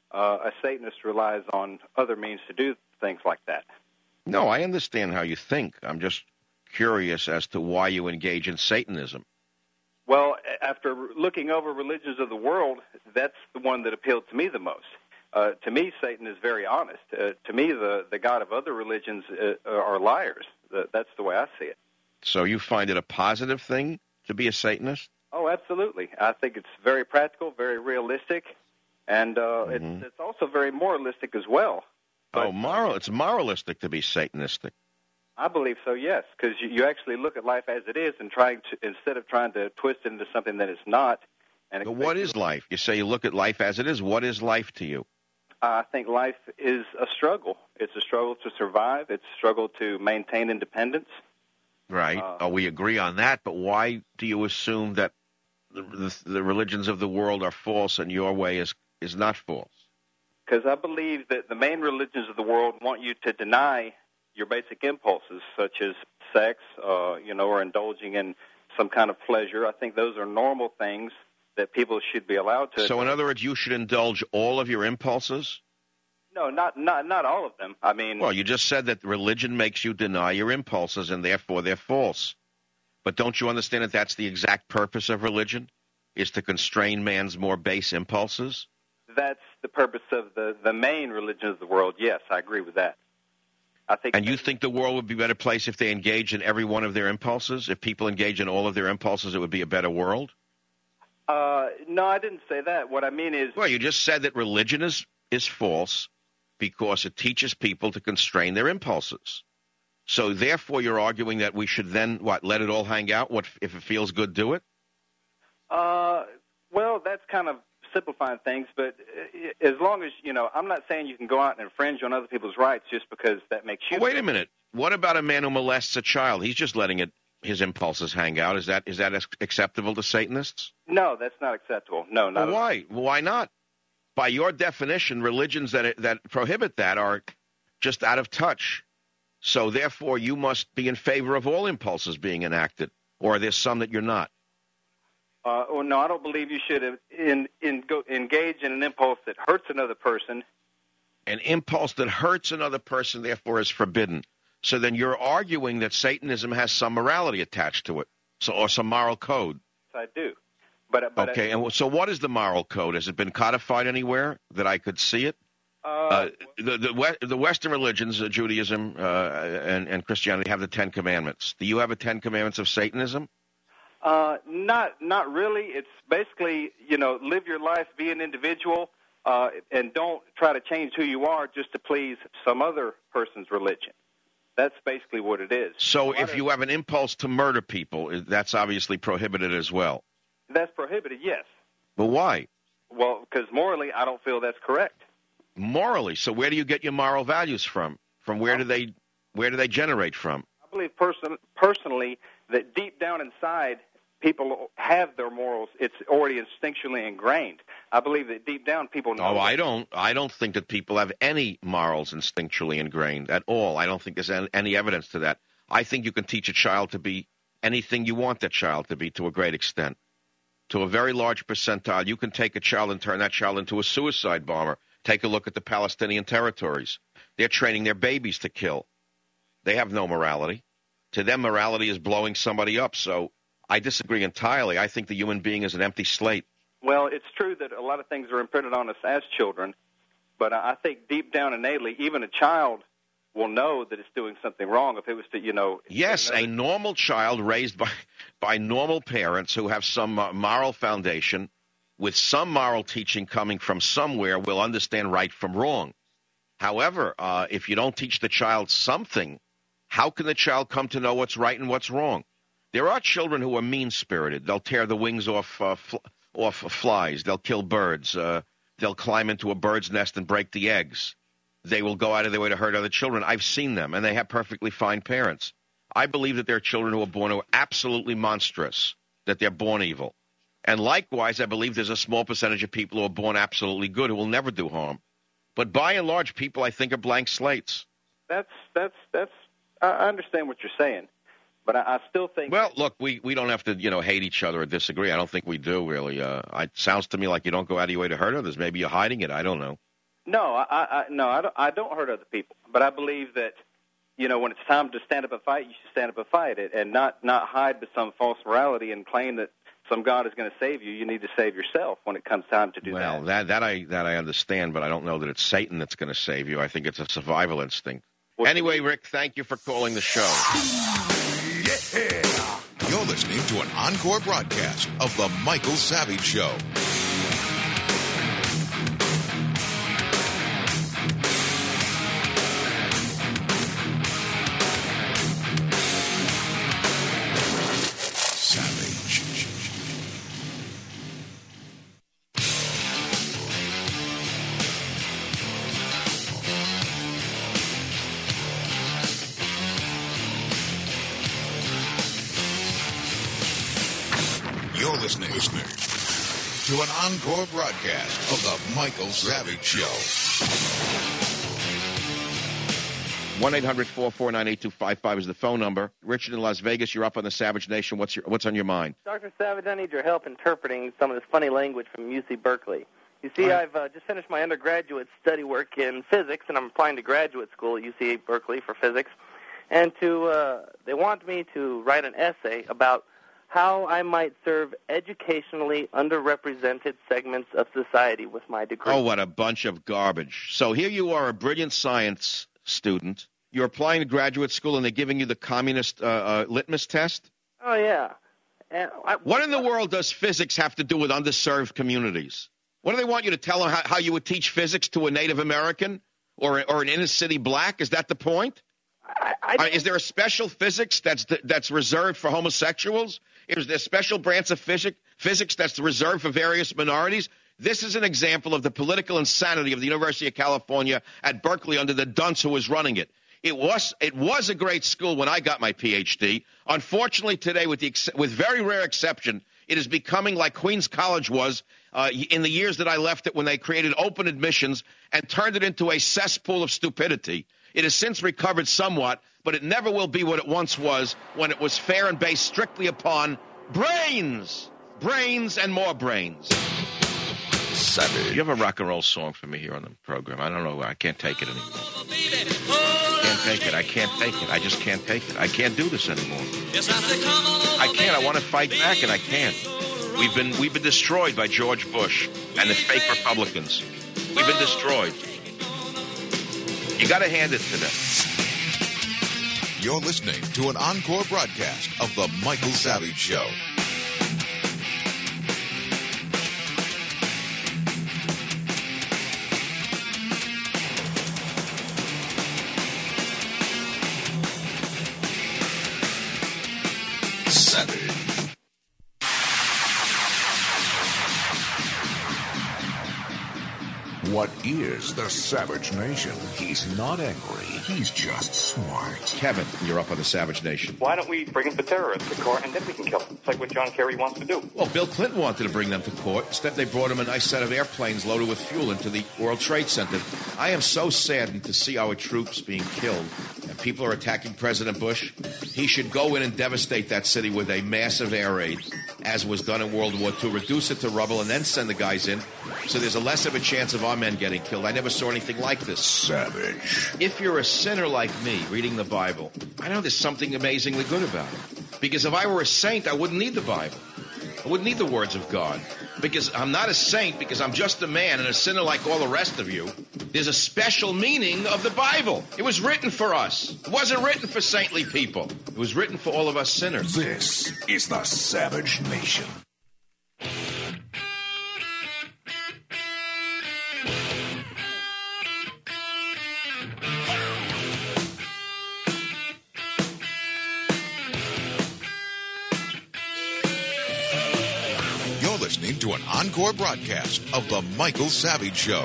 uh, a Satanist relies on other means to do things like that. No, I understand how you think. I'm just curious as to why you engage in Satanism. Well, after looking over religions of the world, that's the one that appealed to me the most. Uh, to me, Satan is very honest. Uh, to me, the, the God of other religions uh, are liars. The, that's the way I see it. So you find it a positive thing to be a Satanist? Oh, absolutely. I think it's very practical, very realistic, and uh, mm-hmm. it's, it's also very moralistic as well. But, oh, moral! It's moralistic to be Satanistic. I believe so, yes, because you, you actually look at life as it is, and trying to instead of trying to twist it into something that it's not. And but what is life? You say you look at life as it is. What is life to you? I think life is a struggle. It's a struggle to survive. It's a struggle to maintain independence. Right. Uh, oh, we agree on that. But why do you assume that the, the, the religions of the world are false and your way is is not false? Because I believe that the main religions of the world want you to deny your basic impulses, such as sex, uh, you know, or indulging in some kind of pleasure. I think those are normal things that people should be allowed to. So, in other words, you should indulge all of your impulses? No, not not not all of them. I mean, well, you just said that religion makes you deny your impulses, and therefore they're false. But don't you understand that that's the exact purpose of religion, is to constrain man's more base impulses? That's the purpose of the, the main religion of the world. Yes, I agree with that. I think. And you think the world would be a better place if they engaged in every one of their impulses? If people engage in all of their impulses, it would be a better world? Uh, no, I didn't say that. What I mean is... Well, you just said that religion is, is false because it teaches people to constrain their impulses. So, therefore, you're arguing that we should then, what, let it all hang out? What, if it feels good, do it? Uh, well, that's kind of simplifying things, but as long as, you know, I'm not saying you can go out and infringe on other people's rights just because that makes you... Oh, wait a minute. What about a man who molests a child? He's just letting it his impulses hang out. Is that is that acceptable to Satanists? No, that's not acceptable. No, not well, why? Why not? By your definition, religions that that prohibit that are just out of touch. So, therefore, you must be in favor of all impulses being enacted, or there's some that you're not. Uh, well, no, I don't believe you should in, in, go, engage in an impulse that hurts another person. An impulse that hurts another person, therefore, is forbidden. So then you're arguing that Satanism has some morality attached to it, so or some moral code. I do. But, but okay, I, and so what is the moral code? Has it been codified anywhere that I could see it? Uh, uh, the, the the Western religions, uh, Judaism uh, and, and Christianity, have the Ten Commandments. Do you have a Ten Commandments of Satanism? Uh, not not really. It's basically, you know, live your life, be an individual, uh, and don't try to change who you are just to please some other person's religion. That's basically what it is. So if you have an impulse to murder people, that's obviously prohibited as well. That's prohibited, yes. But why? Well, because morally, I don't feel that's correct. Morally? So where do you get your moral values from? From where do they where do they generate from? I believe person, personally that deep down inside, people have their morals. It's already instinctually ingrained. I believe that deep down people know. Oh, that. I don't. I don't think that people have any morals instinctually ingrained at all. I don't think there's any evidence to that. I think you can teach a child to be anything you want that child to be to a great extent. To a very large percentile, you can take a child and turn that child into a suicide bomber. Take a look at the Palestinian territories. They're training their babies to kill. They have no morality. To them, morality is blowing somebody up. So I disagree entirely. I think the human being is an empty slate. Well, it's true that a lot of things are imprinted on us as children, but I think deep down innately, even a child will know that it's doing something wrong if it was to, you know... Yes, a normal child raised by, by normal parents who have some uh, moral foundation with some moral teaching coming from somewhere will understand right from wrong. However, uh, if you don't teach the child something, how can the child come to know what's right and what's wrong? There are children who are mean-spirited. They'll tear the wings off uh, fl- off flies. They'll kill birds. Uh, they'll climb into a bird's nest and break the eggs. They will go out of their way to hurt other children. I've seen them, and they have perfectly fine parents. I believe that there are children who are born who are absolutely monstrous, that they're born evil. And likewise, I believe there's a small percentage of people who are born absolutely good who will never do harm. But by and large, people, I think, are blank slates. That's, that's, that's, I understand what you're saying. But I, I still think... Well, look, we, we don't have to, you know, hate each other or disagree. I don't think we do, really. Uh, it sounds to me like you don't go out of your way to hurt others. Maybe you're hiding it. I don't know. No, I, I no, I don't, I don't hurt other people, but I believe that, you know, when it's time to stand up and fight, you should stand up and fight it, and not not hide with some false morality and claim that some God is going to save you. You need to save yourself when it comes time to do well, that. that that I that I understand, but I don't know that it's Satan that's going to save you. I think it's a survival instinct. Well, anyway, Rick, thank you for calling the show. Yeah. You're listening to an encore broadcast of The Michael Savage Show. You're listening, listening to an encore broadcast of The Michael Savage Show. one eight hundred four four nine eight two five five is the phone number. Richard in Las Vegas, you're up on the Savage Nation. What's your What's on your mind? Doctor Savage, I need your help interpreting some of this funny language from U C Berkeley. You see, right. I've uh, just finished my undergraduate study work in physics, and I'm applying to graduate school at U C Berkeley for physics. And to uh, they want me to write an essay about how I might serve educationally underrepresented segments of society with my degree. Oh, what a bunch of garbage. So here you are, a brilliant science student. You're applying to graduate school, and they're giving you the communist uh, uh, litmus test? Oh, yeah. And I, what in the world does physics have to do with underserved communities? What do they want you to tell them, how, how you would teach physics to a Native American or, or an inner-city black? Is that the point? I, I uh, is there a special physics that's that's reserved for homosexuals? Is there a special branch of physics physics that's reserved for various minorities? This is an example of the political insanity of the University of California at Berkeley under the dunce who was running it. It was it was a great school when I got my P H D. Unfortunately, today, with the with very rare exception, it is becoming like Queens College was uh, in the years that I left it, when they created open admissions and turned it into a cesspool of stupidity. It has since recovered somewhat, but it never will be what it once was, when it was fair and based strictly upon brains, brains, and more brains. Savage. You have a rock and roll song for me here on the program. I don't know. I can't take it anymore. I can't take it. I can't take it. I just can't take it. I can't do this anymore. I can't. I want to fight back, and I can't. We've been we've been destroyed by George Bush and the fake Republicans. We've been destroyed. You got to hand it to them. You're listening to an encore broadcast of The Michael Savage Show. Savage. What is the Savage Nation? He's not angry. He's just smart. Kevin, you're up on the Savage Nation. Why don't we bring the terrorists to court and then we can kill them? It's like what John Kerry wants to do. Well, Bill Clinton wanted to bring them to court. Instead, they brought him a nice set of airplanes loaded with fuel into the World Trade Center. I am so saddened to see our troops being killed and people are attacking President Bush. He should go in and devastate that city with a massive air raid, as was done in World War Two, reduce it to rubble, and then send the guys in, so there's a less of a chance of our men getting killed. I never saw anything like this. Savage. If you're a sinner like me, reading the Bible, I know there's something amazingly good about it. Because if I were a saint, I wouldn't need the Bible. I wouldn't need the words of God. Because I'm not a saint, because I'm just a man and a sinner like all the rest of you. There's a special meaning of the Bible. It was written for us. It wasn't written for saintly people. It was written for all of us sinners. This is the Savage Nation. Listening to an encore broadcast of The Michael Savage Show.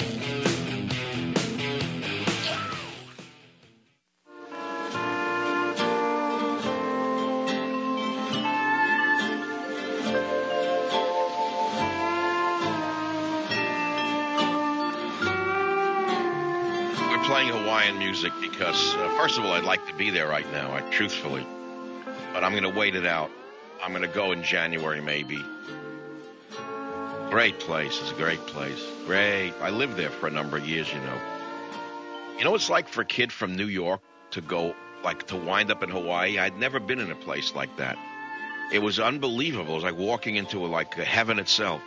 We're playing Hawaiian music because, uh, first of all, I'd like to be there right now, I, truthfully. But I'm going to wait it out. I'm going to go in January, maybe. Great place. It's a great place. Great. I lived there for a number of years, you know. You know what it's like for a kid from New York to go, like, to wind up in Hawaii? I'd never been in a place like that. It was unbelievable. It was like walking into, a, like, a heaven itself.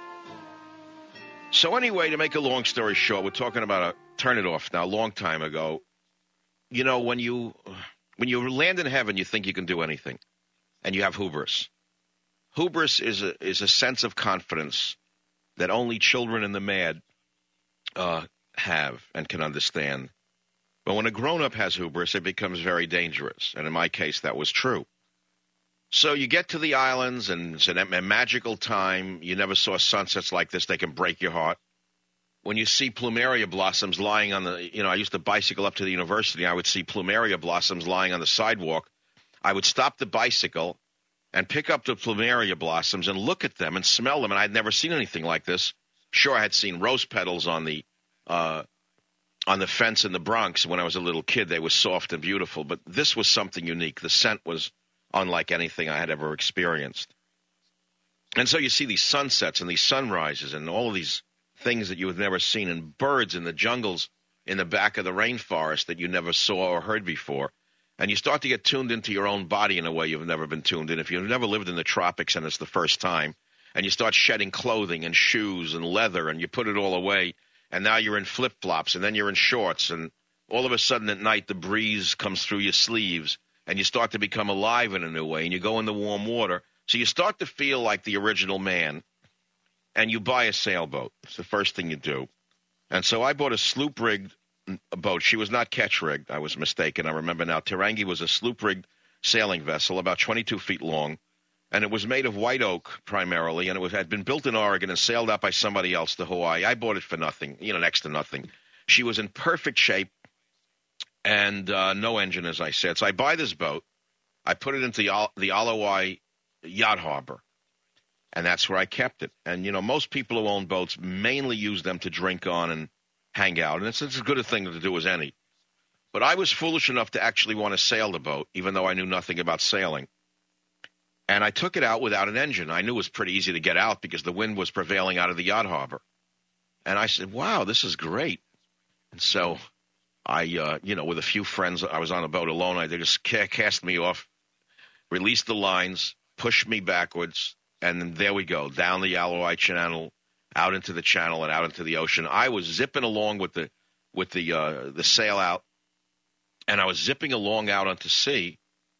So anyway, to make a long story short, we're talking about a turn it off now, a long time ago. You know, when you when you land in heaven, you think you can do anything, and you have hubris. Hubris is a is a sense of confidence that only children in the mad uh, have and can understand. But when a grown-up has hubris, it becomes very dangerous, and in my case, that was true. So you get to the islands, and it's a magical time. You never saw sunsets like this. They can break your heart. When you see plumeria blossoms lying on the, you know, I used to bicycle up to the university. I would see plumeria blossoms lying on the sidewalk. I would stop the bicycle and pick up the plumeria blossoms and look at them and smell them, and I'd never seen anything like this. Sure, I had seen rose petals on the uh, on the fence in the Bronx when I was a little kid. They were soft and beautiful, but this was something unique. The scent was unlike anything I had ever experienced. And so you see these sunsets and these sunrises and all of these things that you have never seen, and birds in the jungles in the back of the rainforest that you never saw or heard before. And you start to get tuned into your own body in a way you've never been tuned in. If you've never lived in the tropics and it's the first time, and you start shedding clothing and shoes and leather, and you put it all away, and now you're in flip-flops, and then you're in shorts, and all of a sudden at night the breeze comes through your sleeves, and you start to become alive in a new way, and you go in the warm water. So you start to feel like the original man, and you buy a sailboat. It's the first thing you do. And so I bought a sloop-rigged boat. She was not catch-rigged. I was mistaken. I remember now. Tarangi was a sloop-rigged sailing vessel, about twenty-two feet long, and it was made of white oak primarily, and it was, had been built in Oregon and sailed out by somebody else to Hawaii. I bought it for nothing, you know, next to nothing. She was in perfect shape and uh, no engine, as I said. So I buy this boat. I put it into the, the Alawai Yacht Harbor, and that's where I kept it. And, you know, most people who own boats mainly use them to drink on and hang out, and it's, it's as good a thing to do as any. But I was foolish enough to actually want to sail the boat, even though I knew nothing about sailing. And I took it out without an engine. I knew it was pretty easy to get out because the wind was prevailing out of the yacht harbor. And I said, wow, this is great. And so I, uh, you know, with a few friends, I was on a boat alone. I, they just ca- cast me off, released the lines, pushed me backwards, and then there we go, down the Alawai Channel, out into the channel and out into the ocean. I was zipping along with the with the uh, the sail out, and I was zipping along out onto sea,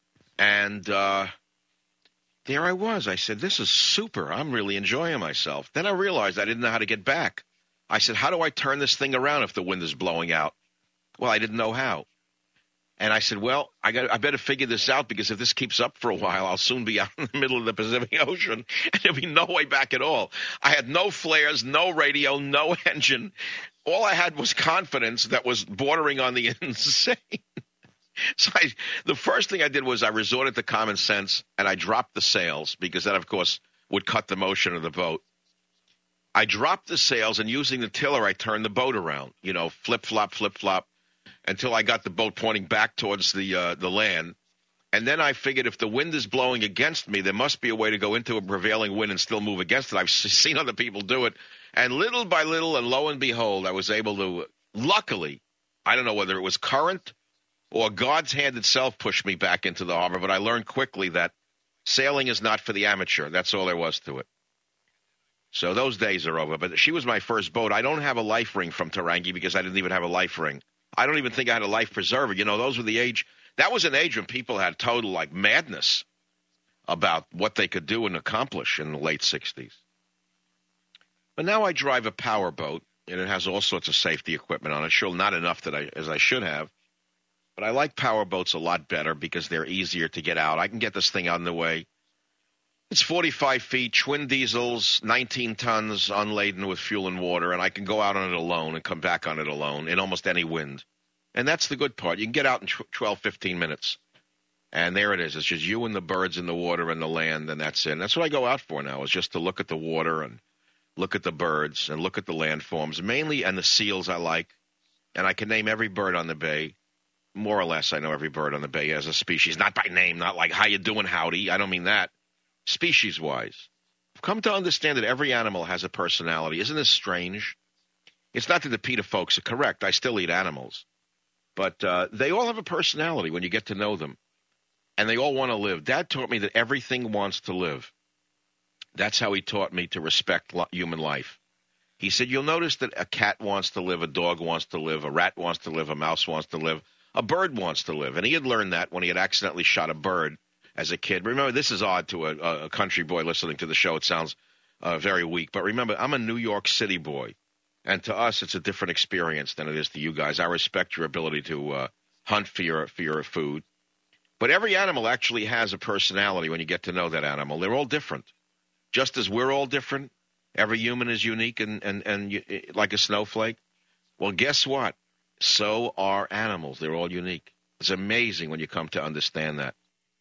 and uh, there I was. I said, this is super. I'm really enjoying myself. Then I realized I didn't know how to get back. I said, how do I turn this thing around if the wind is blowing out? Well, I didn't know how. And I said, well, I got I better figure this out, because if this keeps up for a while, I'll soon be out in the middle of the Pacific Ocean, and there'll be no way back at all. I had no flares, no radio, no engine. All I had was confidence that was bordering on the insane. So I, the first thing I did was I resorted to common sense, and I dropped the sails, because that, of course, would cut the motion of the boat. I dropped the sails, and using the tiller, I turned the boat around, you know, flip-flop, flip-flop, until I got the boat pointing back towards the uh, the land. And then I figured if the wind is blowing against me, there must be a way to go into a prevailing wind and still move against it. I've seen other people do it. And little by little, and lo and behold, I was able to, luckily, I don't know whether it was current or God's hand itself pushed me back into the harbor, but I learned quickly that sailing is not for the amateur. That's all there was to it. So those days are over. But she was my first boat. I don't have a life ring from Tarangi because I didn't even have a life ring. I don't even think I had a life preserver. You know, those were the age, that was an age when people had total, like, madness about what they could do and accomplish in the late sixties. But now I drive a power boat, and it has all sorts of safety equipment on it. Sure, not enough that I, as I should have. But I like power boats a lot better because they're easier to get out. I can get this thing out of the way. It's forty-five feet, twin diesels, nineteen tons, unladen with fuel and water, and I can go out on it alone and come back on it alone in almost any wind. And that's the good part. You can get out in twelve, fifteen minutes. And there it is. It's just you and the birds in the water and the land, and that's it. And that's what I go out for now, is just to look at the water and look at the birds and look at the landforms, mainly, and the seals I like. And I can name every bird on the bay. More or less, I know every bird on the bay as a species. Not by name, not like, how you doing, howdy. I don't mean that. Species-wise. Of come to understand that every animal has a personality. Isn't this strange? It's not that the PETA folks are correct. I still eat animals. But uh, they all have a personality when you get to know them. And they all want to live. Dad taught me that everything wants to live. That's how he taught me to respect lo- human life. He said, you'll notice that a cat wants to live, a dog wants to live, a rat wants to live, a mouse wants to live, a bird wants to live. And he had learned that when he had accidentally shot a bird as a kid. Remember, this is odd to a, a country boy listening to the show. It sounds uh, very weak. But remember, I'm a New York City boy. And to us, it's a different experience than it is to you guys. I respect your ability to uh, hunt for your, for your food. But every animal actually has a personality when you get to know that animal. They're all different. Just as we're all different, every human is unique and, and, and like a snowflake. Well, guess what? So are animals. They're all unique. It's amazing when you come to understand that.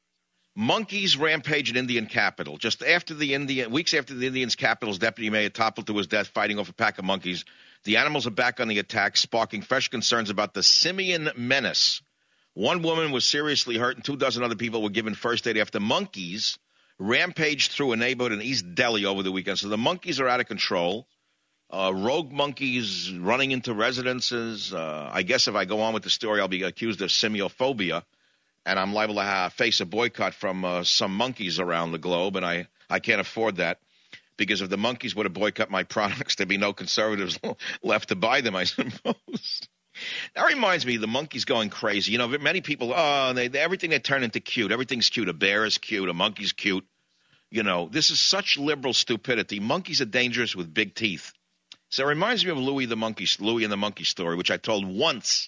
Monkeys rampage in Indian capital. Just after the Indian, weeks after the Indians' capital's deputy mayor toppled to his death fighting off a pack of monkeys, the animals are back on the attack, sparking fresh concerns about the simian menace. One woman was seriously hurt and two dozen other people were given first aid after monkeys rampaged through a neighborhood in East Delhi over the weekend. So the monkeys are out of control. Uh, rogue monkeys running into residences. Uh, I guess if I go on with the story, I'll be accused of semiophobia, and I'm liable to have, face a boycott from uh, some monkeys around the globe, and I, I can't afford that because if the monkeys were to boycott my products, there'd be no conservatives left to buy them, I suppose. That reminds me, the monkeys going crazy. You know, many people, oh, they, they, everything they turn into cute. Everything's cute. A bear is cute. A monkey's cute. You know, this is such liberal stupidity. Monkeys are dangerous with big teeth. So it reminds me of Louis the monkey, Louis and the monkey story, which I told once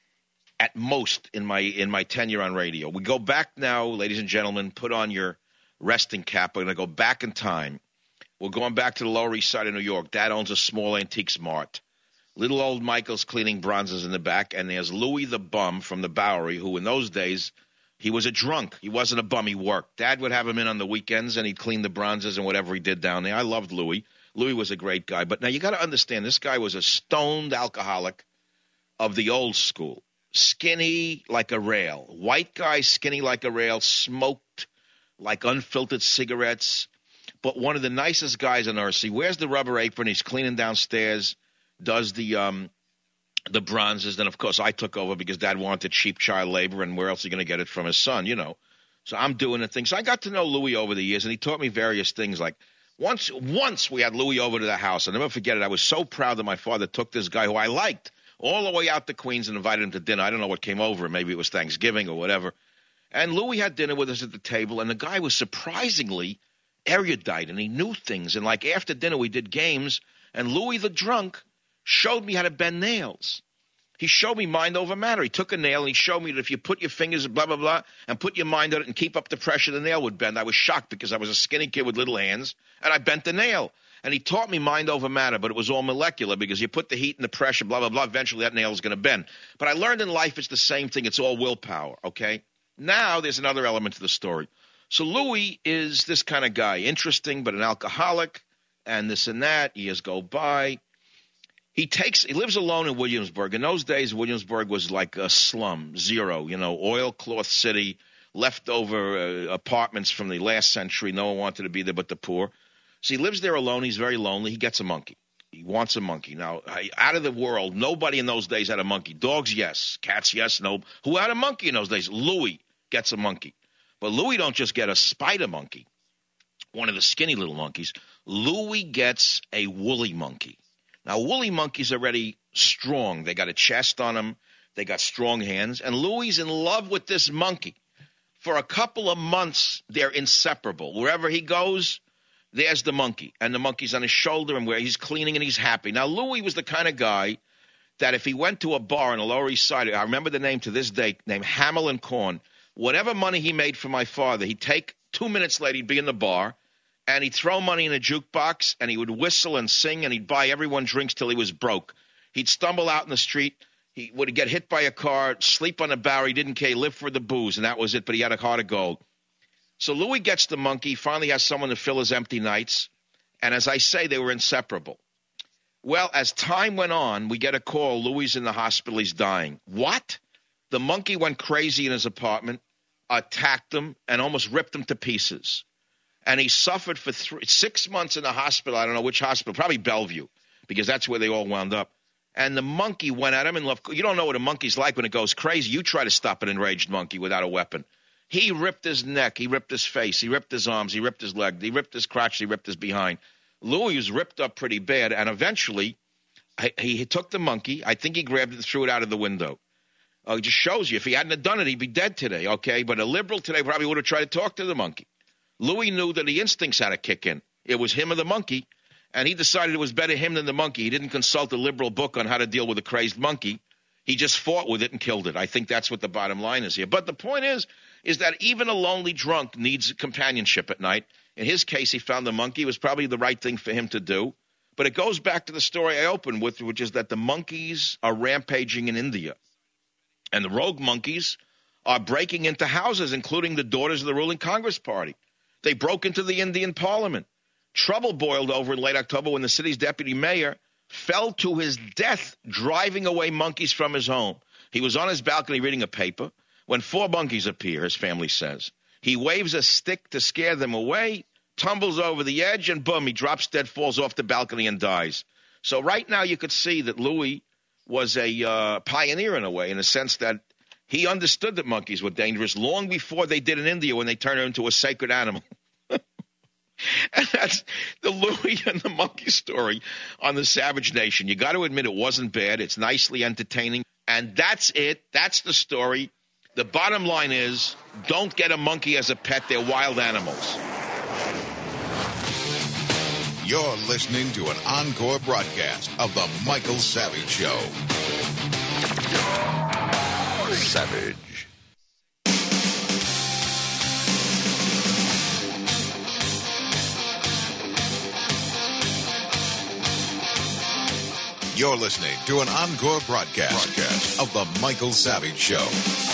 at most in my in my tenure on radio. We go back now, ladies and gentlemen, put on your resting cap. We're going to go back in time. We're going back to the Lower East Side of New York. Dad owns a small antiques mart. Little old Michael's cleaning bronzes in the back, and there's Louis the bum from the Bowery, who in those days, he was a drunk. He wasn't a bum. He worked. Dad would have him in on the weekends, and he'd clean the bronzes and whatever he did down there. I loved Louis. Louis was a great guy. But now you got to understand, this guy was a stoned alcoholic of the old school. Skinny like a rail. White guy, skinny like a rail, smoked like unfiltered cigarettes. But one of the nicest guys on earth. He wears the rubber apron. He's cleaning downstairs. Does the um, the bronzes. Then, of course, I took over because Dad wanted cheap child labor, and where else are you going to get it from his son, you know. So I'm doing the thing. So I got to know Louis over the years, and he taught me various things. Like once once we had Louis over to the house. I'll never forget it. I was so proud that my father took this guy who I liked all the way out to Queens and invited him to dinner. I don't know what came over. Maybe it was Thanksgiving or whatever. And Louis had dinner with us at the table, and the guy was surprisingly erudite, and he knew things. And like after dinner, we did games, and Louis the drunk showed me how to bend nails. He showed me mind over matter. He took a nail and he showed me that if you put your fingers, blah, blah, blah, and put your mind on it and keep up the pressure, the nail would bend. I was shocked because I was a skinny kid with little hands, and I bent the nail. And he taught me mind over matter, but it was all molecular because you put the heat and the pressure, blah, blah, blah, eventually that nail is going to bend. But I learned in life it's the same thing. It's all willpower, okay? Now there's another element to the story. So Louis is this kind of guy, interesting but an alcoholic, and this and that. Years go by. He takes. He lives alone in Williamsburg. In those days, Williamsburg was like a slum, zero, you know, oilcloth city, leftover uh, apartments from the last century. No one wanted to be there but the poor. So he lives there alone. He's very lonely. He gets a monkey. He wants a monkey. Now, out of the world, nobody in those days had a monkey. Dogs, yes. Cats, yes. No. Who had a monkey in those days? Louis gets a monkey. But Louis don't just get a spider monkey, one of the skinny little monkeys. Louis gets a woolly monkey. Now, woolly monkeys are already strong. They got a chest on them. They got strong hands. And Louis is in love with this monkey. For a couple of months, they're inseparable. Wherever he goes, there's the monkey. And the monkey's on his shoulder, and where he's cleaning, and he's happy. Now, Louis was the kind of guy that if he went to a bar on the Lower East Side, I remember the name to this day, named Hamill and Korn. Whatever money he made for my father, he'd take two minutes later, he'd be in the bar, and he'd throw money in a jukebox, and he would whistle and sing, and he'd buy everyone drinks till he was broke. He'd stumble out in the street. He would get hit by a car, sleep on a barrel. He didn't care. He lived for the booze, and that was it, but he had a heart of gold. So Louis gets the monkey, finally has someone to fill his empty nights, and as I say, they were inseparable. Well, as time went on, we get a call. Louis is in the hospital. He's dying. What? The monkey went crazy in his apartment, attacked him, and almost ripped him to pieces. And he suffered for three, six months in the hospital. I don't know which hospital, probably Bellevue, because that's where they all wound up. And the monkey went at him and left. You don't know what a monkey's like when it goes crazy. You try to stop an enraged monkey without a weapon. He ripped his neck. He ripped his face. He ripped his arms. He ripped his leg. He ripped his crotch. He ripped his behind. Louis was ripped up pretty bad. And eventually, he, he took the monkey. I think he grabbed it and threw it out of the window. Uh, it just shows you. If he hadn't have done it, he'd be dead today, okay? But a liberal today probably would have tried to talk to the monkey. Louis knew that the instincts had to kick in. It was him or the monkey. And he decided it was better him than the monkey. He didn't consult a liberal book on how to deal with a crazed monkey. He just fought with it and killed it. I think that's what the bottom line is here. But the point is, is that even a lonely drunk needs companionship at night. In his case, he found the monkey. It was probably the right thing for him to do. But it goes back to the story I opened with, which is that the monkeys are rampaging in India. And the rogue monkeys are breaking into houses, including the daughters of the ruling Congress Party. They broke into the Indian parliament. Trouble boiled over in late October when the city's deputy mayor fell to his death driving away monkeys from his home. He was on his balcony reading a paper when four monkeys appear, his family says. He waves a stick to scare them away, tumbles over the edge, and boom, he drops dead, falls off the balcony, and dies. So right now you could see that Louis was a uh, pioneer in a way, in a sense that he understood that monkeys were dangerous long before they did in India when they turned it into a sacred animal. And that's the Louis and the monkey story on the Savage Nation. You got to admit it wasn't bad. It's nicely entertaining. And that's it. That's the story. The bottom line is, don't get a monkey as a pet. They're wild animals. You're listening to an encore broadcast of The Michael Savage Show. Savage. You're listening to an encore broadcast, broadcast of The Michael Savage Show.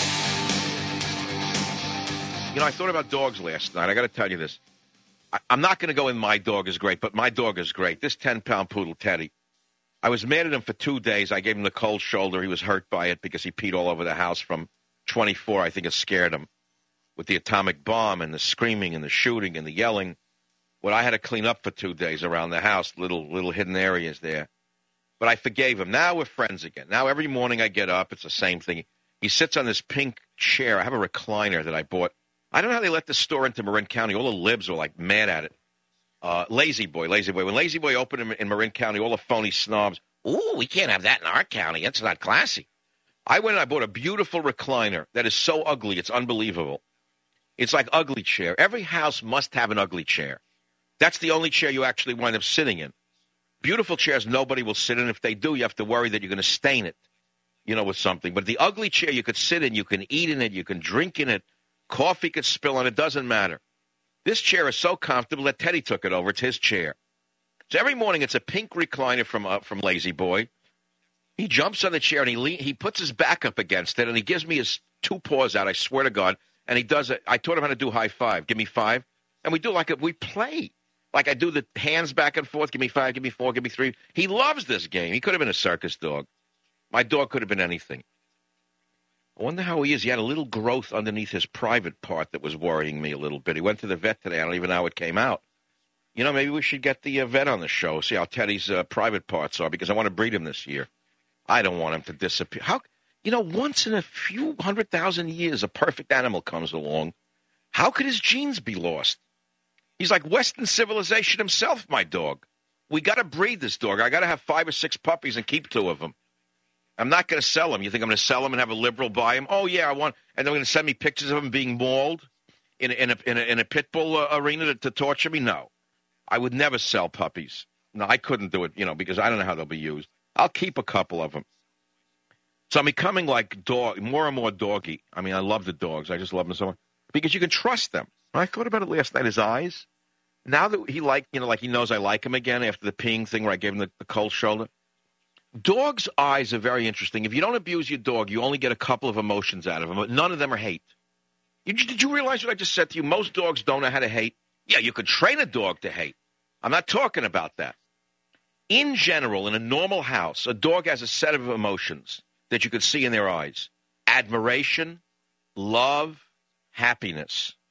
You know, I thought about dogs last night. I got to tell you this. I, I'm not going to go in my dog is great, but my dog is great. This ten-pound poodle, Teddy. I was mad at him for two days. I gave him the cold shoulder. He was hurt by it because he peed all over the house from twenty-four. I think it scared him with the atomic bomb and the screaming and the shooting and the yelling. What I had to clean up for two days around the house, little little hidden areas there. But I forgave him. Now we're friends again. Now every morning I get up, it's the same thing. He sits on this pink chair. I have a recliner that I bought. I don't know how they let this store into Marin County. All the libs were like mad at it. Uh, Lazy Boy, Lazy Boy. When Lazy Boy opened in, in Marin County, all the phony snobs, ooh, we can't have that in our county. That's not classy. I went and I bought a beautiful recliner that is so ugly, it's unbelievable. It's like ugly chair. Every house must have an ugly chair. That's the only chair you actually wind up sitting in. Beautiful chairs nobody will sit in. If they do, you have to worry that you're going to stain it, you know, with something. But the ugly chair you could sit in, you can eat in it, you can drink in it, coffee could spill on it, doesn't matter. This chair is so comfortable that Teddy took it over. It's his chair. So every morning it's a pink recliner from uh, from Lazy Boy. He jumps on the chair and he le- he puts his back up against it and he gives me his two paws out, I swear to God, and he does it. I taught him how to do high five. Give me five. And we do like it. We play. Like I do the hands back and forth, give me five, give me four, give me three. He loves this game. He could have been a circus dog. My dog could have been anything. I wonder how he is. He had a little growth underneath his private part that was worrying me a little bit. He went to the vet today. I don't even know how it came out. You know, maybe we should get the uh, vet on the show, see how Teddy's uh, private parts are, because I want to breed him this year. I don't want him to disappear. How, you know, once in a few hundred thousand years, a perfect animal comes along. How could his genes be lost? He's like Western civilization himself, my dog. We got to breed this dog. I got to have five or six puppies and keep two of them. I'm not going to sell them. You think I'm going to sell them and have a liberal buy them? Oh, yeah, I want. And they're going to send me pictures of them being mauled in a, in a, in a, in a pit bull uh, arena to, to torture me? No. I would never sell puppies. No, I couldn't do it, you know, because I don't know how they'll be used. I'll keep a couple of them. So I'm becoming like dog, more and more doggy. I mean, I love the dogs. I just love them so much. Because you can trust them. I thought about it last night, his eyes. Now that he like, you know, like he knows I like him again after the peeing thing where I gave him the, the cold shoulder. Dogs' eyes are very interesting. If you don't abuse your dog, you only get a couple of emotions out of him, but none of them are hate. You, did you realize what I just said to you? Most dogs don't know how to hate. Yeah, you could train a dog to hate. I'm not talking about that. In general, in a normal house, a dog has a set of emotions that you could see in their eyes. Admiration, love, happiness.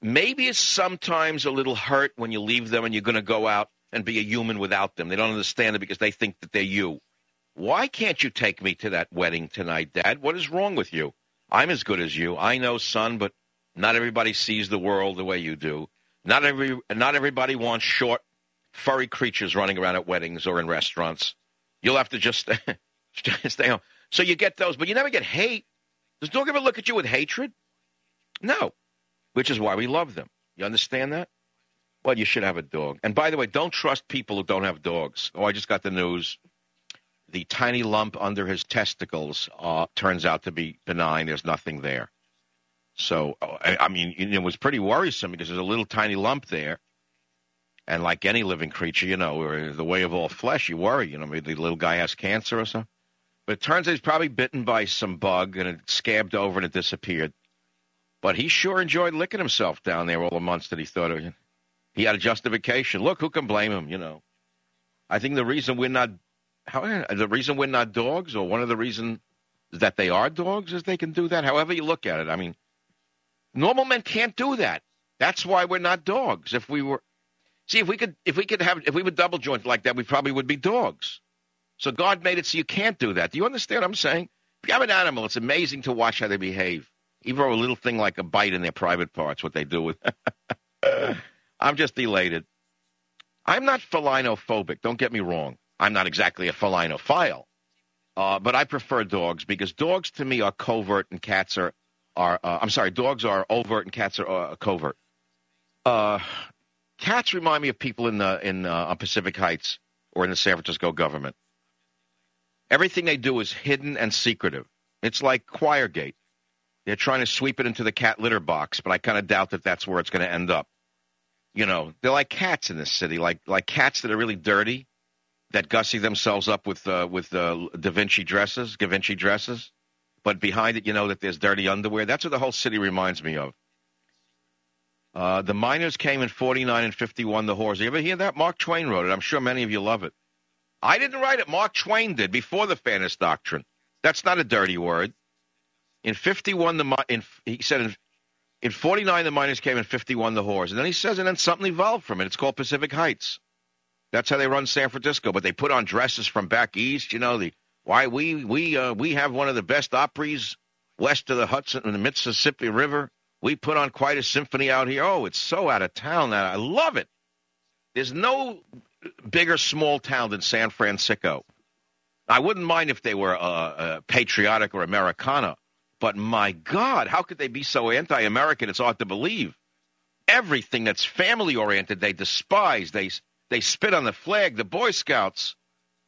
maybe it's sometimes a little hurt when you leave them and you're going to go out and be a human without them. They don't understand it because they think that they're you. Why can't you take me to that wedding tonight, Dad? What is wrong with you? I'm as good as you. I know, son, but not everybody sees the world the way you do. Not every, not everybody wants short, furry creatures running around at weddings or in restaurants. You'll have to just stay home. So you get those, but you never get hate. Does a dog ever look at you with hatred? No, which is why we love them. You understand that? Well, you should have a dog. And by the way, don't trust people who don't have dogs. Oh, I just got the news. The tiny lump under his testicles uh, turns out to be benign. There's nothing there. So, I, I mean, it was pretty worrisome because there's a little tiny lump there. And like any living creature, you know, or the way of all flesh, you worry. You know, maybe the little guy has cancer or something. But it turns out he's probably bitten by some bug and it scabbed over and it disappeared. But he sure enjoyed licking himself down there all the months that he thought of it. He had a justification. Look, who can blame him, you know? I think the reason we're not how, the reason we're not dogs, or one of the reasons that they are dogs, is they can do that. However you look at it. I mean, normal men can't do that. That's why we're not dogs. If we were, see, if we could, if we could have, if we were double jointed like that, we probably would be dogs. So God made it so you can't do that. Do you understand what I'm saying? If you have an animal, it's amazing to watch how they behave. Even a little thing like a bite in their private parts, what they do with. I'm just elated. I'm not felinophobic. Don't get me wrong. I'm not exactly a felinophile. Uh, but I prefer dogs because dogs to me are covert and cats are, are uh, I'm sorry, dogs are overt and cats are uh, covert. Uh, cats remind me of people in the in uh, on Pacific Heights or in the San Francisco government. Everything they do is hidden and secretive. It's like Choirgate. They're trying to sweep it into the cat litter box, but I kind of doubt that that's where it's going to end up. You know, they're like cats in this city, like like cats that are really dirty, that gussy themselves up with uh, with uh, Da Vinci dresses, Da Vinci dresses, but behind it, you know that there's dirty underwear. That's what the whole city reminds me of. Uh, the miners came in forty-nine and fifty-one, the whores. You ever hear that? Mark Twain wrote it. I'm sure many of you love it. I didn't write it. Mark Twain did before the Fairness Doctrine. That's not a dirty word. In fifty-one, the in, he said in, in forty-nine, the miners came in fifty-one, the whores. And then he says, and then something evolved from it. It's called Pacific Heights. That's how they run San Francisco. But they put on dresses from back east. You know, the why we we uh, we have one of the best operas west of the Hudson and the Mississippi River. We put on quite a symphony out here. Oh, it's so out of town that I love it. There's no bigger small town than San Francisco. I wouldn't mind if they were uh, uh, patriotic or Americana, but my God, how could they be so anti-American? It's hard to believe. Everything that's family-oriented, they despise. They they spit on the flag, the Boy Scouts.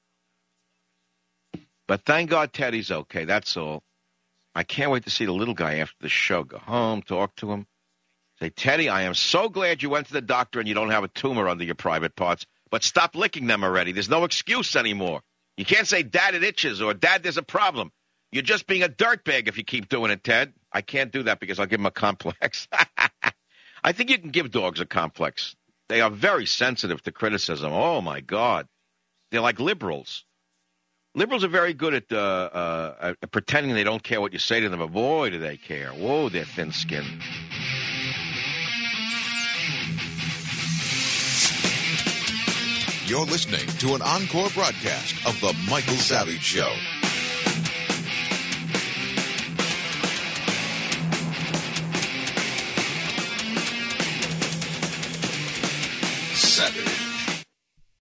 But thank God Teddy's okay, that's all. I can't wait to see the little guy after the show. Go home, talk to him. Say, Teddy, I am so glad you went to the doctor and you don't have a tumor under your private parts, but stop licking them already. There's no excuse anymore. You can't say, Dad, it itches, or Dad, there's a problem. You're just being a dirtbag if you keep doing it, Ted. I can't do that because I'll give him a complex. I think you can give dogs a complex. They are very sensitive to criticism. Oh, my God. They're like liberals. Liberals are very good at, uh, uh, at pretending they don't care what you say to them, but boy, do they care. Whoa, they're thin-skinned. You're listening to an encore broadcast of The Michael Savage Show. Saturday